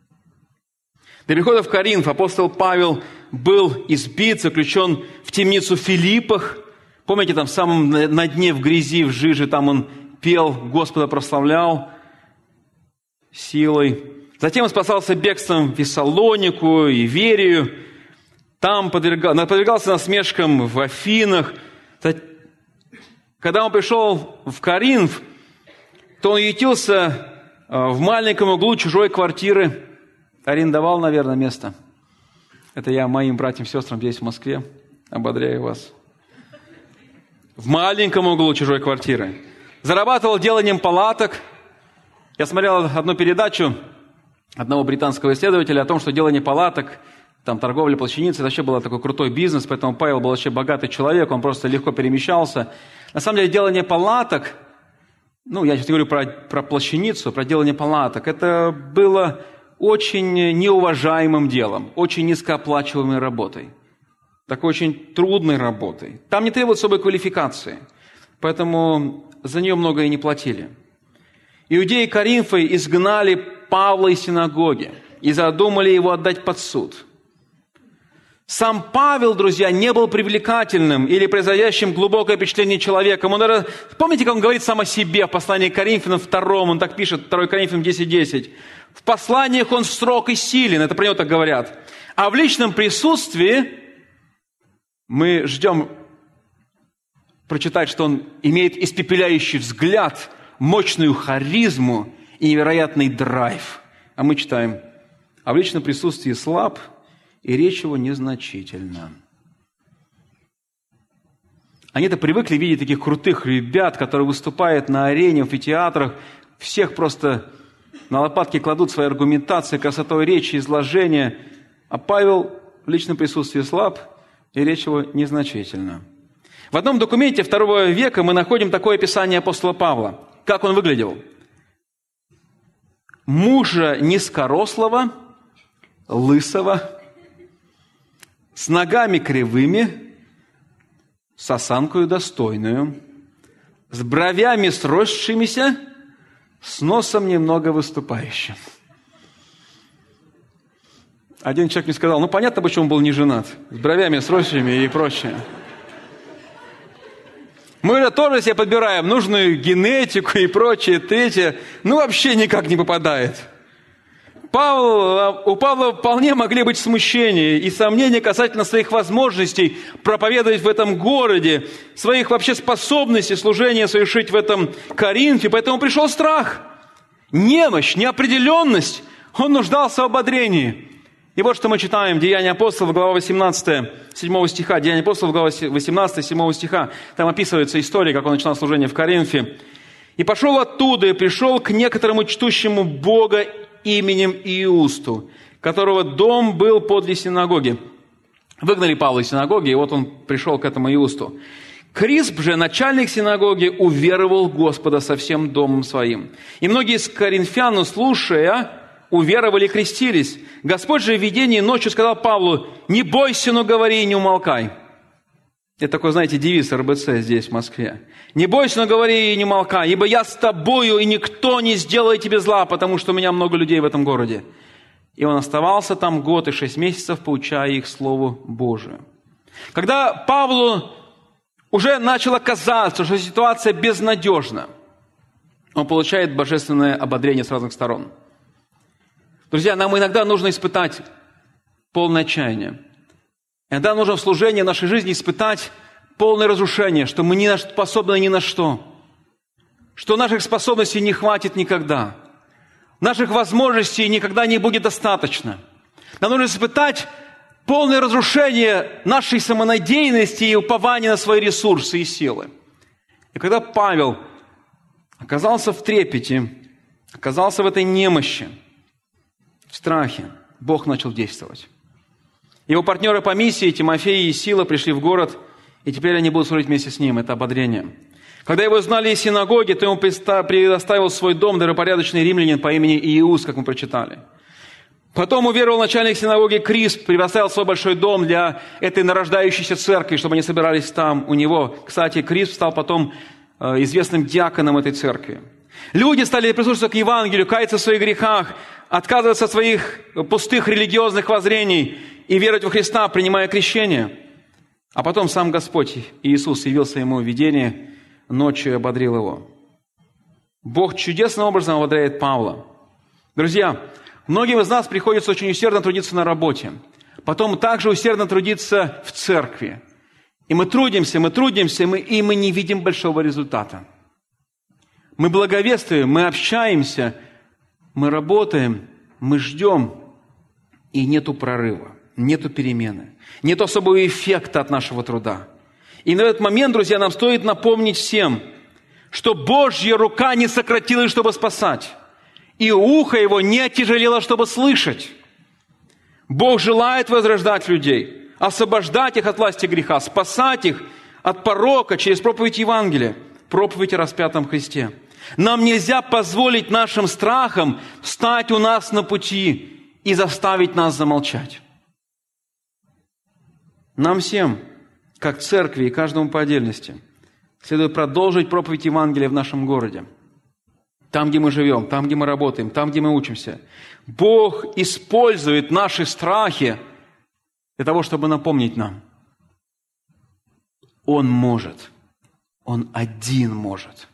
До прихода в Коринф апостол Павел был избит, заключен в темницу в Филиппах. Помните, там в самом на дне, в грязи, в жиже, там он пел, Господа прославлял силой. Затем он спасался бегством в Фессалонику и Верию. Там подвергался насмешкам в Афинах. Когда он пришел в Коринф, то он ютился в маленьком углу чужой квартиры. Арендовал, наверное, место. Это я моим братьям и сестрам здесь, в Москве, ободряю вас. В маленьком углу чужой квартиры. Зарабатывал деланием палаток. Я смотрел одну передачу одного британского исследователя о том, что делание палаток, там торговля плащаницей, это вообще был такой крутой бизнес, поэтому Павел был вообще богатый человек, он просто легко перемещался. На самом деле делание палаток, я сейчас говорю про плащаницу, про делание палаток, это было очень неуважаемым делом, очень низкооплачиваемой работой, такой очень трудной работой. Там не требует особой квалификации, поэтому за нее много и не платили. Иудеи Коринфа изгнали Павла из синагоги и задумали его отдать под суд. Сам Павел, друзья, не был привлекательным или производящим глубокое впечатление человеком. Помните, как он говорит сам о себе в послании к Коринфянам 2, он так пишет, 2 Коринфянам 10:10. В посланиях он строг и силен, это про него так говорят. А в личном присутствии мы ждем прочитать, что он имеет испепеляющий взгляд, мощную харизму и невероятный драйв. А мы читаем: а в личном присутствии слаб, и речь его незначительна. Они-то привыкли видеть таких крутых ребят, которые выступают на арене, в амфитеатрах, всех просто на лопатки кладут свои аргументации, красотой речи, изложения. А Павел в личном присутствии слаб, и речь его незначительна. В одном документе II века мы находим такое описание апостола Павла. Как он выглядел? Мужа низкорослого, лысого, с ногами кривыми, с осанкою достойную, с бровями сросшимися, с носом немного выступающим. Один человек мне сказал, понятно, почему он был не женат. С бровями сросшими и прочее. Мы тоже себе подбираем нужную генетику и прочее, третье. Вообще никак не попадает. У Павла вполне могли быть смущения и сомнения касательно своих возможностей проповедовать в этом городе, своих вообще способностей служения совершить в этом Коринфе. Поэтому пришел страх, немощь, неопределенность. Он нуждался в ободрении. И вот что мы читаем, Деяния апостолов, глава 18, 7 стиха. Деяния апостолов, глава 18, 7 стиха. Там описывается история, как он начинал служение в Коринфе. «И пошел оттуда, и пришел к некоторому чтущему Бога именем Иусту, которого дом был подле синагоги». Выгнали Павла из синагоги, и вот он пришел к этому Иусту. «Крисп же, начальник синагоги, уверовал в Господа со всем домом своим. И многие из коринфян, слушая, уверовали и крестились. Господь же в видении ночью сказал Павлу: не бойся, но говори и не умолкай». Это такой, знаете, девиз РБЦ здесь, в Москве. «Не бойся, но говори и не умолкай, ибо я с тобою, и никто не сделает тебе зла, потому что у меня много людей в этом городе». И он оставался там 1 год и 6 месяцев, поучая их Слову Божию. Когда Павлу уже начало казаться, что ситуация безнадежна, он получает божественное ободрение с разных сторон. Друзья, нам иногда нужно испытать полное отчаяние. Иногда нужно в служении нашей жизни испытать полное разрушение, что мы не способны ни на что, что наших способностей не хватит никогда, наших возможностей никогда не будет достаточно. Нам нужно испытать полное разрушение нашей самонадеянности и упования на свои ресурсы и силы. И когда Павел оказался в трепете, оказался в этой немощи, в страхе, Бог начал действовать. Его партнеры по миссии, Тимофей и Сила, пришли в город, и теперь они будут служить вместе с ним. Это ободрение. Когда его знали из синагоги, то ему предоставил свой дом добропорядочный римлянин по имени Иус, как мы прочитали. Потом уверовал начальник синагоги Крисп, предоставил свой большой дом для этой нарождающейся церкви, чтобы они собирались там у него. Кстати, Крисп стал потом известным диаконом этой церкви. Люди стали прислушиваться к Евангелию, каяться в своих грехах, отказываться от своих пустых религиозных воззрений и веровать во Христа, принимая крещение. А потом сам Господь Иисус явился ему в видении, ночью и ободрил его. Бог чудесным образом ободряет Павла. Друзья, многим из нас приходится очень усердно трудиться на работе, потом также усердно трудиться в церкви. И мы трудимся, и мы не видим большого результата. Мы благовествуем, мы общаемся, мы работаем, мы ждем, и нету прорыва, нету перемены, нету особого эффекта от нашего труда. И на этот момент, друзья, нам стоит напомнить всем, что Божья рука не сократилась, чтобы спасать, и ухо его не отяжелело, чтобы слышать. Бог желает возрождать людей, освобождать их от власти греха, спасать их от порока через проповедь Евангелия, проповедь о распятом Христе. Нам нельзя позволить нашим страхам встать у нас на пути и заставить нас замолчать. Нам всем, как церкви и каждому по отдельности, следует продолжить проповедь Евангелия в нашем городе. Там, где мы живем, там, где мы работаем, там, где мы учимся. Бог использует наши страхи для того, чтобы напомнить нам. Он может. Он один может.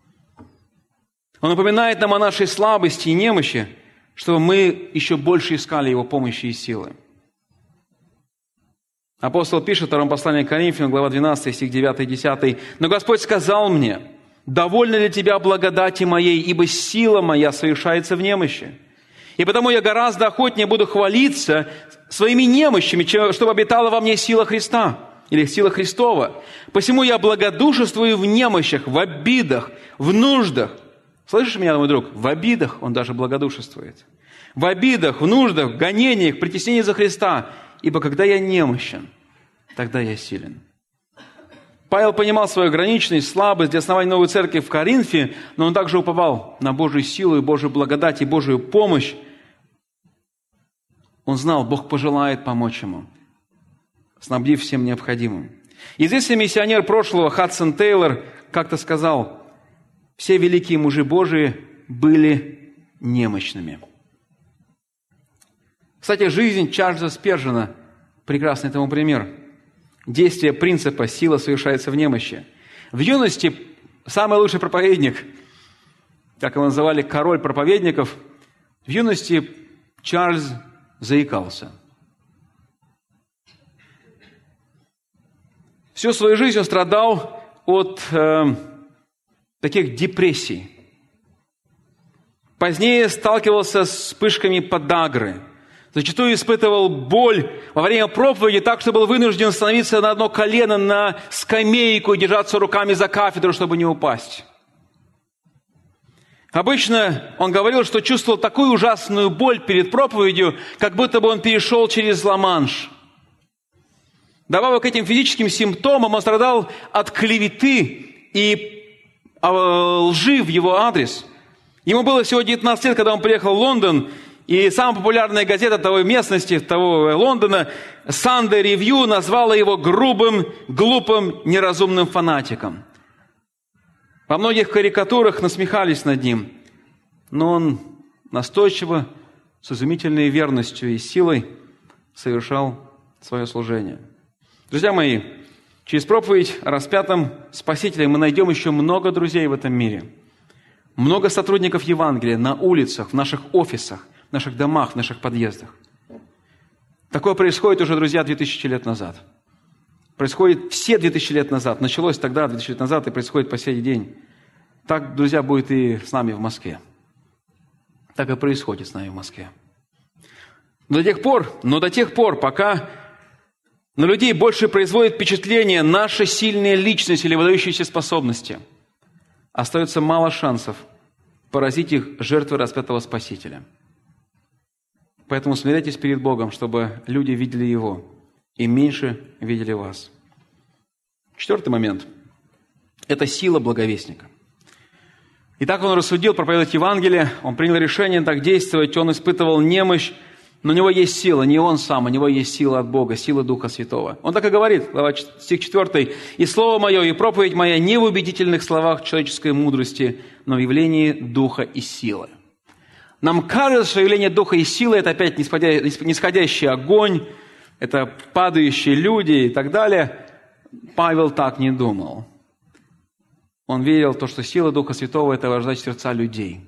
Он напоминает нам о нашей слабости и немощи, чтобы мы еще больше искали Его помощи и силы. Апостол пишет в втором послании к Коринфянам, глава 12, стих 9 и 10. «Но Господь сказал мне: довольно ли тебя благодати моей, ибо сила моя совершается в немощи. И потому я гораздо охотнее буду хвалиться своими немощами, чтобы обитала во мне сила Христа. или сила Христова. Посему я благодушествую в немощах, в обидах, в нуждах. Слышишь меня, мой друг? В обидах он даже благодушествует. В обидах, в нуждах, в гонениях, притеснении за Христа. Ибо когда я немощен, тогда я силен. Павел понимал свою ограниченность, слабость для основания новой церкви в Коринфе, но он также уповал на Божью силу и Божью благодать и Божью помощь. Он знал, Бог пожелает помочь ему, снабдив всем необходимым. Известный миссионер прошлого Хадсон Тейлор как-то сказал: все великие мужи Божии были немощными. Кстати, жизнь Чарльза Спержена – прекрасный тому пример. Действие принципа «сила совершается в немощи». В юности самый лучший проповедник, как его называли, король проповедников, в юности Чарльз заикался. Всю свою жизнь он страдал от таких депрессий. Позднее сталкивался с вспышками подагры. Зачастую испытывал боль во время проповеди так, что был вынужден становиться на одно колено на скамейку и держаться руками за кафедру, чтобы не упасть. Обычно он говорил, что чувствовал такую ужасную боль перед проповедью, как будто бы он перешел через Ла-Манш. Добавок к этим физическим симптомам, он страдал от клеветы и лжи в его адрес. Ему было всего 19 лет, когда он приехал в Лондон, и самая популярная газета того местности, того Лондона, Sunday Review, назвала его грубым, глупым, неразумным фанатиком. Во многих карикатурах насмехались над ним, но он настойчиво, с изумительной верностью и силой совершал свое служение. Друзья мои, через проповедь о распятом Спасителе мы найдем еще много друзей в этом мире. Много сотрудников Евангелия на улицах, в наших офисах, в наших домах, в наших подъездах. Такое происходит уже, друзья, 2000 лет назад. Происходит все 2000 лет назад. Началось тогда, 2000 лет назад, и происходит по сей день. Так, друзья, будет и с нами в Москве. Так и происходит с нами в Москве. Но до тех пор, пока на людей больше производит впечатление наша сильная личность или выдающиеся способности, остается мало шансов поразить их жертвой распятого Спасителя. Поэтому смиряйтесь перед Богом, чтобы люди видели Его и меньше видели вас. 4-й момент – это сила благовестника. Итак, он рассудил проповедовать Евангелие, он принял решение так действовать, он испытывал немощь, но у него есть сила, не он сам, у него есть сила от Бога, сила Духа Святого. Он так и говорит, стих 4: «И слово мое, и проповедь моя не в убедительных словах человеческой мудрости, но в явлении Духа и силы». Нам кажется, что явление Духа и силы – это опять нисходящий огонь, это падающие люди и так далее. Павел так не думал. Он верил в то, что сила Духа Святого – это возрождать сердца людей.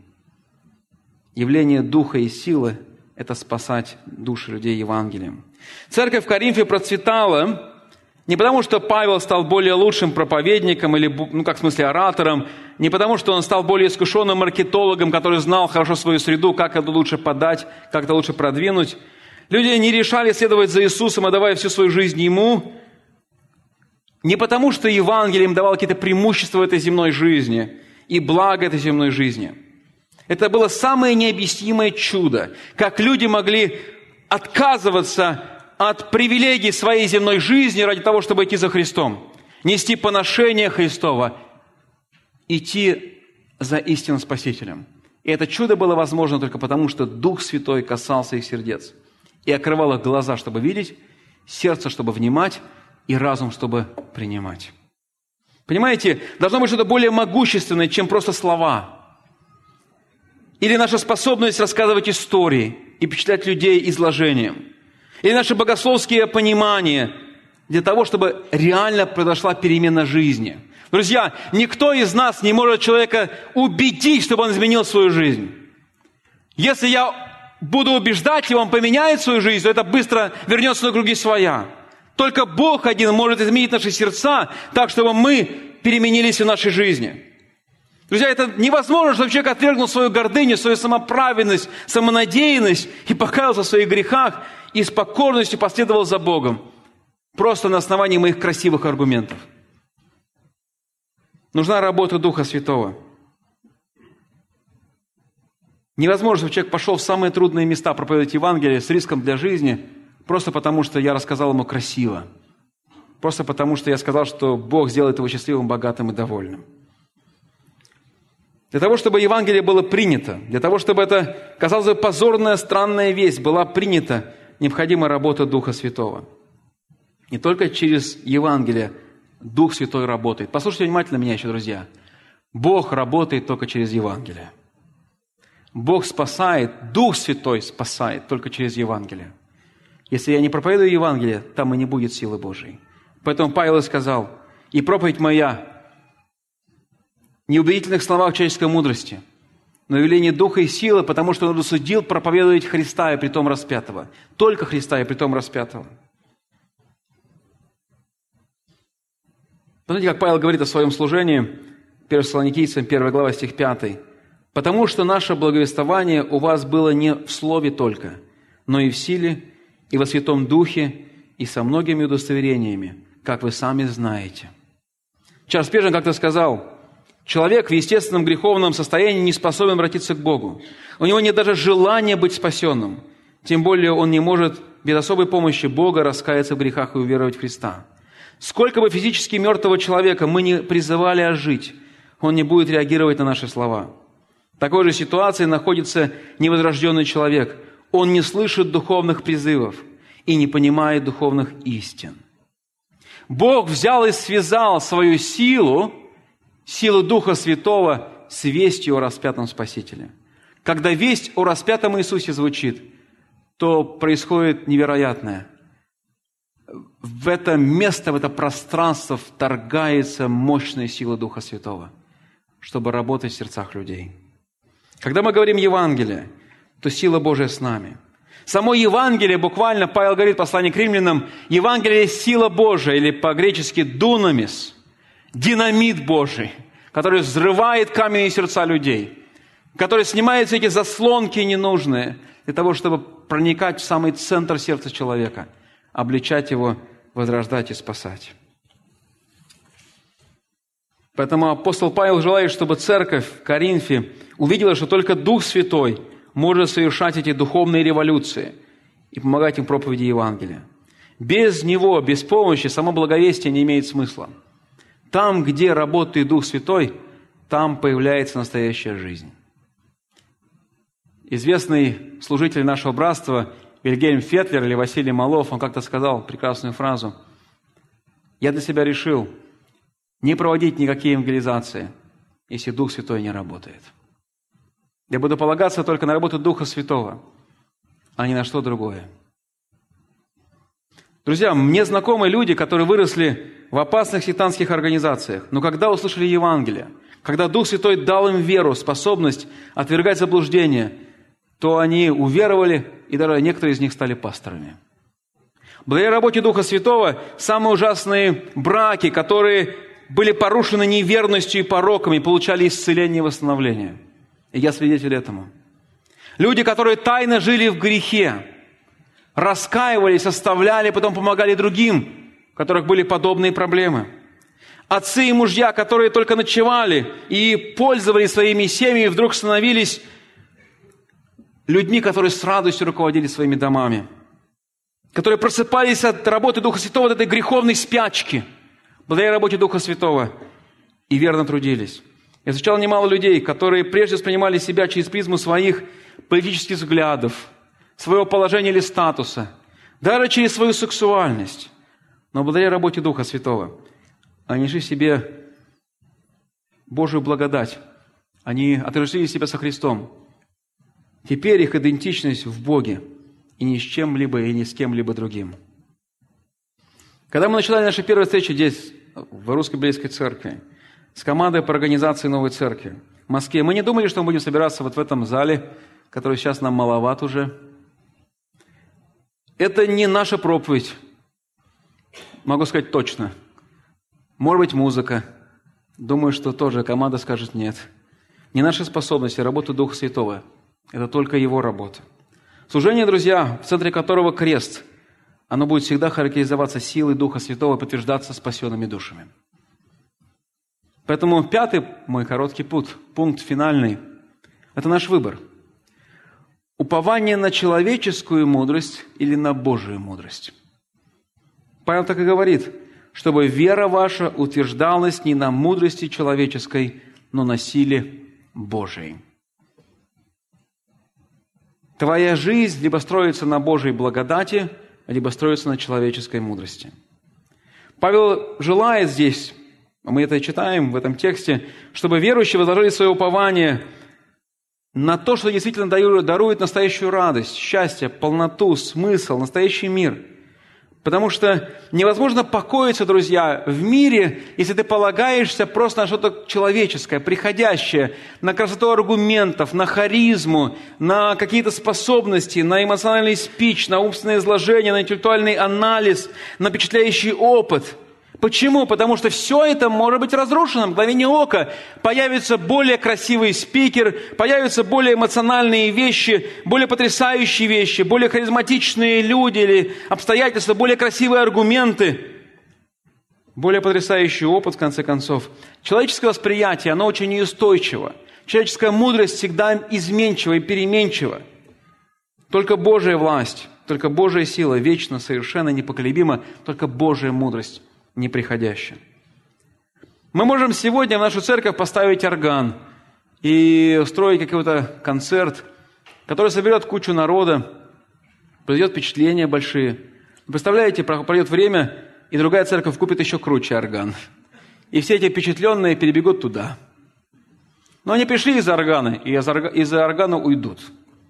Явление Духа и силы – это спасать души людей Евангелием. Церковь в Коринфе процветала не потому, что Павел стал более лучшим проповедником или, оратором, не потому, что он стал более искушенным маркетологом, который знал хорошо свою среду, как это лучше подать, как это лучше продвинуть. Люди не решали следовать за Иисусом, отдавая всю свою жизнь Ему. Не потому, что Евангелие им давало какие-то преимущества этой земной жизни и благо этой земной жизни. Это было самое необъяснимое чудо, как люди могли отказываться от привилегий своей земной жизни ради того, чтобы идти за Христом, нести поношение Христова, идти за истинным Спасителем. И это чудо было возможно только потому, что Дух Святой касался их сердец и открывал их глаза, чтобы видеть, сердце, чтобы внимать, и разум, чтобы принимать. Понимаете, должно быть что-то более могущественное, чем просто слова. Или наша способность рассказывать истории и впечатлять людей изложением. Или наши богословские понимания для того, чтобы реально произошла перемена жизни. Друзья, никто из нас не может человека убедить, чтобы он изменил свою жизнь. Если я буду убеждать, и он поменяет свою жизнь, то это быстро вернется на круги своя. Только Бог один может изменить наши сердца так, чтобы мы переменились в нашей жизни. Друзья, это невозможно, чтобы человек отвергнул свою гордыню, свою самоправедность, самонадеянность и покаялся в своих грехах и с покорностью последовал за Богом. просто на основании моих красивых аргументов. Нужна работа Духа Святого. Невозможно, чтобы человек пошел в самые трудные места проповедовать Евангелие с риском для жизни, просто потому, что я рассказал ему красиво. Просто потому, что я сказал, что Бог сделает его счастливым, богатым и довольным. Для того, чтобы Евангелие было принято, для того, чтобы эта, казалось бы, позорная, странная весть была принята, необходима работа Духа Святого. Не только через Евангелие Дух Святой работает. Послушайте внимательно меня еще, друзья. Бог работает только через Евангелие. Бог спасает, Дух Святой спасает только через Евангелие. Если я не проповедую Евангелие, там и не будет силы Божией. Поэтому Павел и сказал: «И проповедь моя не в убедительных словах человеческой мудрости, но в явлении Духа и силы, потому что он досудил проповедовать Христа и притом распятого». Только Христа и притом распятого. Смотрите, как Павел говорит о своем служении, 1 Фессалоникийцам, 1 глава, стих 5. «Потому что наше благовествование у вас было не в слове только, но и в силе, и во Святом Духе, и со многими удостоверениями, как вы сами знаете». Чарльз Спержен как-то сказал: человек в естественном греховном состоянии не способен обратиться к Богу. У него нет даже желания быть спасенным. Тем более он не может без особой помощи Бога раскаяться в грехах и уверовать в Христа. Сколько бы физически мертвого человека мы не призывали ожить, он не будет реагировать на наши слова. В такой же ситуации находится невозрожденный человек. Он не слышит духовных призывов и не понимает духовных истин. Бог взял и связал свою силу Духа Святого с вестью о распятом Спасителе. Когда весть о распятом Иисусе звучит, то происходит невероятное. В это место, в это пространство вторгается мощная сила Духа Святого, чтобы работать в сердцах людей. Когда мы говорим Евангелие, то сила Божия с нами. Само Евангелие, буквально, Павел говорит в послании к римлянам, Евангелие – сила Божия, или по-гречески «дунамис», динамит Божий, который взрывает каменные сердца людей, который снимает все эти заслонки ненужные для того, чтобы проникать в самый центр сердца человека, обличать его, возрождать и спасать. Поэтому апостол Павел желает, чтобы церковь в Коринфе увидела, что только Дух Святой может совершать эти духовные революции и помогать им в проповеди Евангелия. Без Него, без помощи, само благовестие не имеет смысла. Там, где работает Дух Святой, там появляется настоящая жизнь. Известный служитель нашего братства Вильгельм Фетлер или Василий Малов, он как-то сказал прекрасную фразу: «Я для себя решил не проводить никакие евангелизации, если Дух Святой не работает. Я буду полагаться только на работу Духа Святого, а не на что другое». Друзья, мне знакомы люди, которые выросли в опасных сектантских организациях, но когда услышали Евангелие, когда Дух Святой дал им веру, способность отвергать заблуждения, то они уверовали, и даже некоторые из них стали пасторами. Благодаря работе Духа Святого самые ужасные браки, которые были порушены неверностью и пороками, получали исцеление и восстановление. И я свидетель этому. Люди, которые тайно жили в грехе, раскаивались, оставляли, потом помогали другим, у которых были подобные проблемы. Отцы и мужья, которые только ночевали и пользовались своими семьями, вдруг становились людьми, которые с радостью руководили своими домами, которые просыпались от работы Духа Святого, от этой греховной спячки, благодаря работе Духа Святого, и верно трудились. Я встречал немало людей, которые прежде воспринимали себя через призму своих политических взглядов, своего положения или статуса, даже через свою сексуальность. Но благодаря работе Духа Святого они нашли в себе Божию благодать. Они отождествили себя со Христом. Теперь их идентичность в Боге, и ни с чем-либо, и ни с кем-либо другим. Когда мы начинали наши первые встречи здесь, в Русской Библейской Церкви, с командой по организации новой церкви в Москве, мы не думали, что мы будем собираться вот в этом зале, который сейчас нам маловат уже. Это не наша проповедь, могу сказать точно. Может быть, музыка. Думаю, что тоже команда скажет нет. Не наши способности, работа Духа Святого. Это только Его работа. Служение, друзья, в центре которого крест, оно будет всегда характеризоваться силой Духа Святого и подтверждаться спасенными душами. Поэтому 5-й мой короткий пункт финальный, это наш выбор. Упование на человеческую мудрость или на Божию мудрость. Павел так и говорит, чтобы вера ваша утверждалась не на мудрости человеческой, но на силе Божией. Твоя жизнь либо строится на Божьей благодати, либо строится на человеческой мудрости. Павел желает здесь, мы это читаем в этом тексте, чтобы верующие возложили свое упование на то, что действительно дарует настоящую радость, счастье, полноту, смысл, настоящий мир. Потому что невозможно покоиться, друзья, в мире, если ты полагаешься просто на что-то человеческое, приходящее, на красоту аргументов, на харизму, на какие-то способности, на эмоциональный спич, на умственное изложение, на интеллектуальный анализ, на впечатляющий опыт. Почему? Потому что все это может быть разрушено в мгновение ока. Появится более красивый спикер, появятся более эмоциональные вещи, более потрясающие вещи, более харизматичные люди или обстоятельства, более красивые аргументы, более потрясающий опыт, в конце концов. Человеческое восприятие, оно очень неустойчиво. Человеческая мудрость всегда изменчива и переменчива. Только Божья власть, только Божья сила вечно, совершенно непоколебима, только Божья мудрость неприходящая. Мы можем сегодня в нашу церковь поставить орган и устроить какой-то концерт, который соберет кучу народа, произведет впечатления большие. Представляете, пройдет время, и другая церковь купит еще круче орган. И все эти впечатленные перебегут туда. Но они пришли из-за органа, и из-за органа уйдут.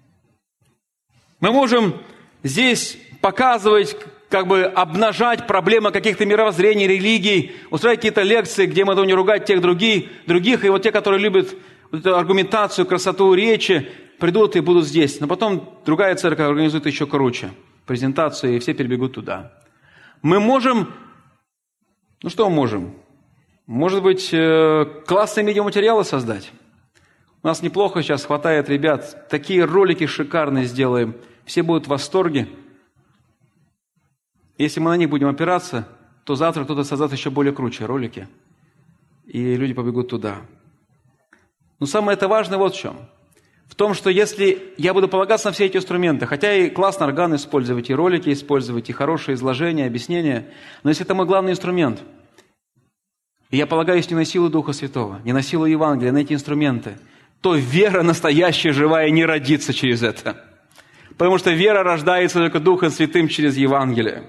Мы можем здесь показывать, обнажать проблемы каких-то мировоззрений, религий, устраивать какие-то лекции, где мы должны ругать тех других, и вот те, которые любят вот эту аргументацию, красоту речи, придут и будут здесь. Но потом другая церковь организует еще круче презентацию, и все перебегут туда. Мы можем, что можем? Может быть, классные медиаматериалы создать? У нас неплохо сейчас хватает ребят, такие ролики шикарные сделаем, все будут в восторге. Если мы на них будем опираться, то завтра кто-то создаст еще более круче ролики, и люди побегут туда. Но самое это важное вот в чем. В том, что если я буду полагаться на все эти инструменты, хотя и классно орган использовать, и ролики использовать, и хорошие изложения, объяснения, но если это мой главный инструмент, и я полагаюсь не на силу Духа Святого, не на силу Евангелия, на эти инструменты, то вера настоящая, живая, не родится через это. Потому что вера рождается только Духом Святым через Евангелие.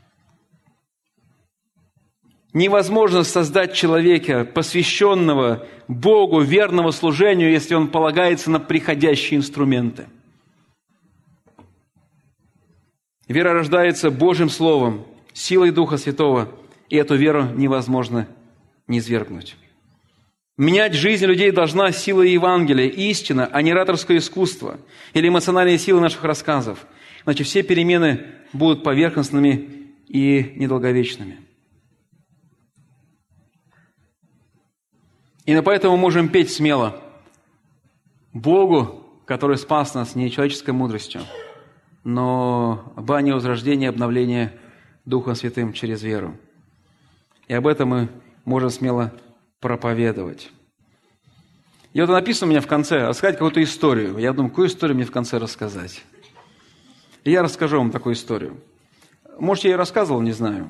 Невозможно создать человека, посвященного Богу, верного служению, если он полагается на приходящие инструменты. Вера рождается Божьим Словом, силой Духа Святого, и эту веру невозможно низвергнуть. Менять жизнь людей должна сила Евангелия, истина, а не ораторское искусство или эмоциональные силы наших рассказов. Иначе все перемены будут поверхностными и недолговечными. И поэтому можем петь смело Богу, который спас нас не человеческой мудростью, но бане возрождения и обновления Духом Святым через веру. И об этом мы можем смело проповедовать. И вот написано у меня в конце, рассказать какую-то историю. Я думаю, какую историю мне в конце рассказать? И я расскажу вам такую историю. Может, я и рассказывал, не знаю.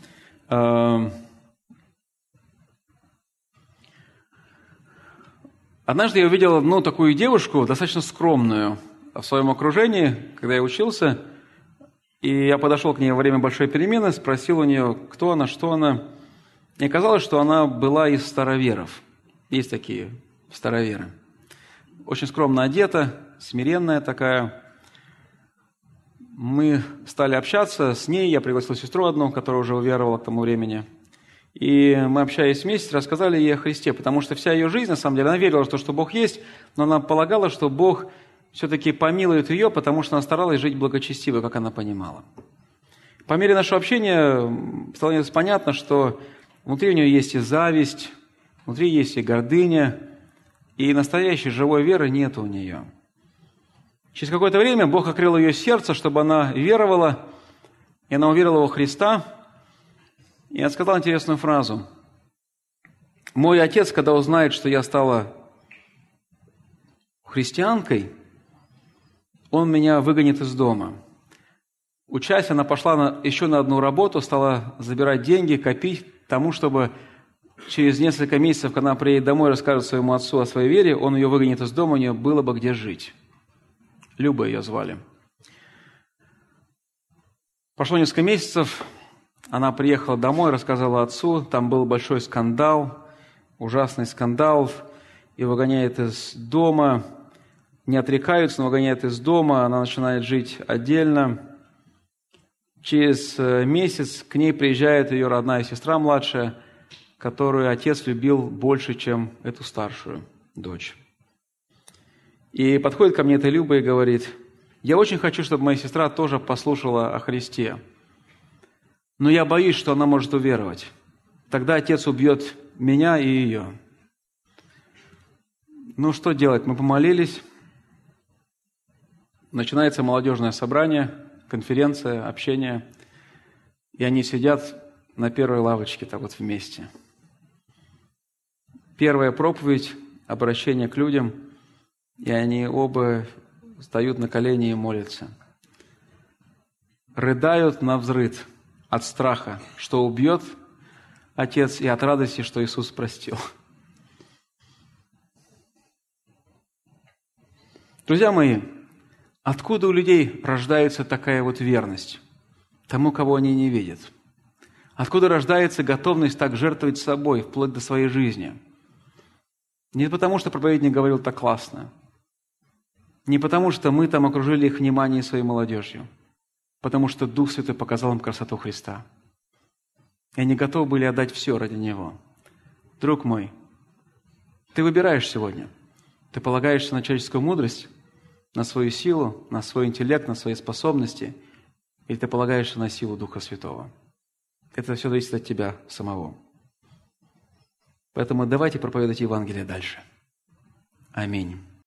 Однажды я увидел такую девушку, достаточно скромную в своем окружении, когда я учился. И я подошел к ней во время большой перемены, спросил у нее, кто она, что она. И оказалось, что она была из староверов. Есть такие староверы. Очень скромно одета, смиренная такая. Мы стали общаться с ней, я пригласил сестру одну, которая уже уверовала к тому времени. И мы, общаясь вместе, рассказали ей о Христе, потому что вся ее жизнь, на самом деле, она верила в то, что Бог есть, но она полагала, что Бог все-таки помилует ее, потому что она старалась жить благочестиво, как она понимала. По мере нашего общения стало понятно, что внутри у нее есть и зависть, внутри есть и гордыня, и настоящей живой веры нет у нее. Через какое-то время Бог открыл ее сердце, чтобы она веровала, И она уверовала во Христа, и она сказала интересную фразу. «Мой отец, когда узнает, что я стала христианкой, он меня выгонит из дома». Учась, она пошла еще на одну работу, стала забирать деньги, копить тому, чтобы через несколько месяцев, когда она приедет домой и расскажет своему отцу о своей вере, он ее выгонит из дома, у нее было бы где жить. Люба ее звали. Прошло несколько месяцев, она приехала домой, рассказала отцу, там был большой скандал, ужасный скандал, и выгоняет из дома, не отрекаются, но выгоняет из дома, она начинает жить отдельно. Через месяц к ней приезжает ее родная сестра младшая, которую отец любил больше, чем эту старшую дочь. И подходит ко мне эта Люба и говорит: «Я очень хочу, чтобы моя сестра тоже послушала о Христе, но я боюсь, что она может уверовать. Тогда отец убьет меня и ее». Ну, что делать? Мы помолились. Начинается молодежное собрание, конференция, общение. И они сидят на первой лавочке так вот вместе. Первая проповедь, обращение к людям, и они оба встают на колени и молятся. Рыдают навзрыд от страха, что убьет отец, и от радости, что Иисус простил. Друзья мои, откуда у людей рождается такая вот верность тому, кого они не видят? Откуда рождается готовность так жертвовать собой, вплоть до своей жизни? Не потому, что проповедник говорил так классно, не потому, что мы там окружили их внимание своей молодежью, потому что Дух Святой показал им красоту Христа. И они готовы были отдать все ради Него. Друг мой, ты выбираешь сегодня. Ты полагаешься на человеческую мудрость, на свою силу, на свой интеллект, на свои способности, или ты полагаешься на силу Духа Святого? Это все зависит от тебя самого. Поэтому давайте проповедовать Евангелие дальше. Аминь.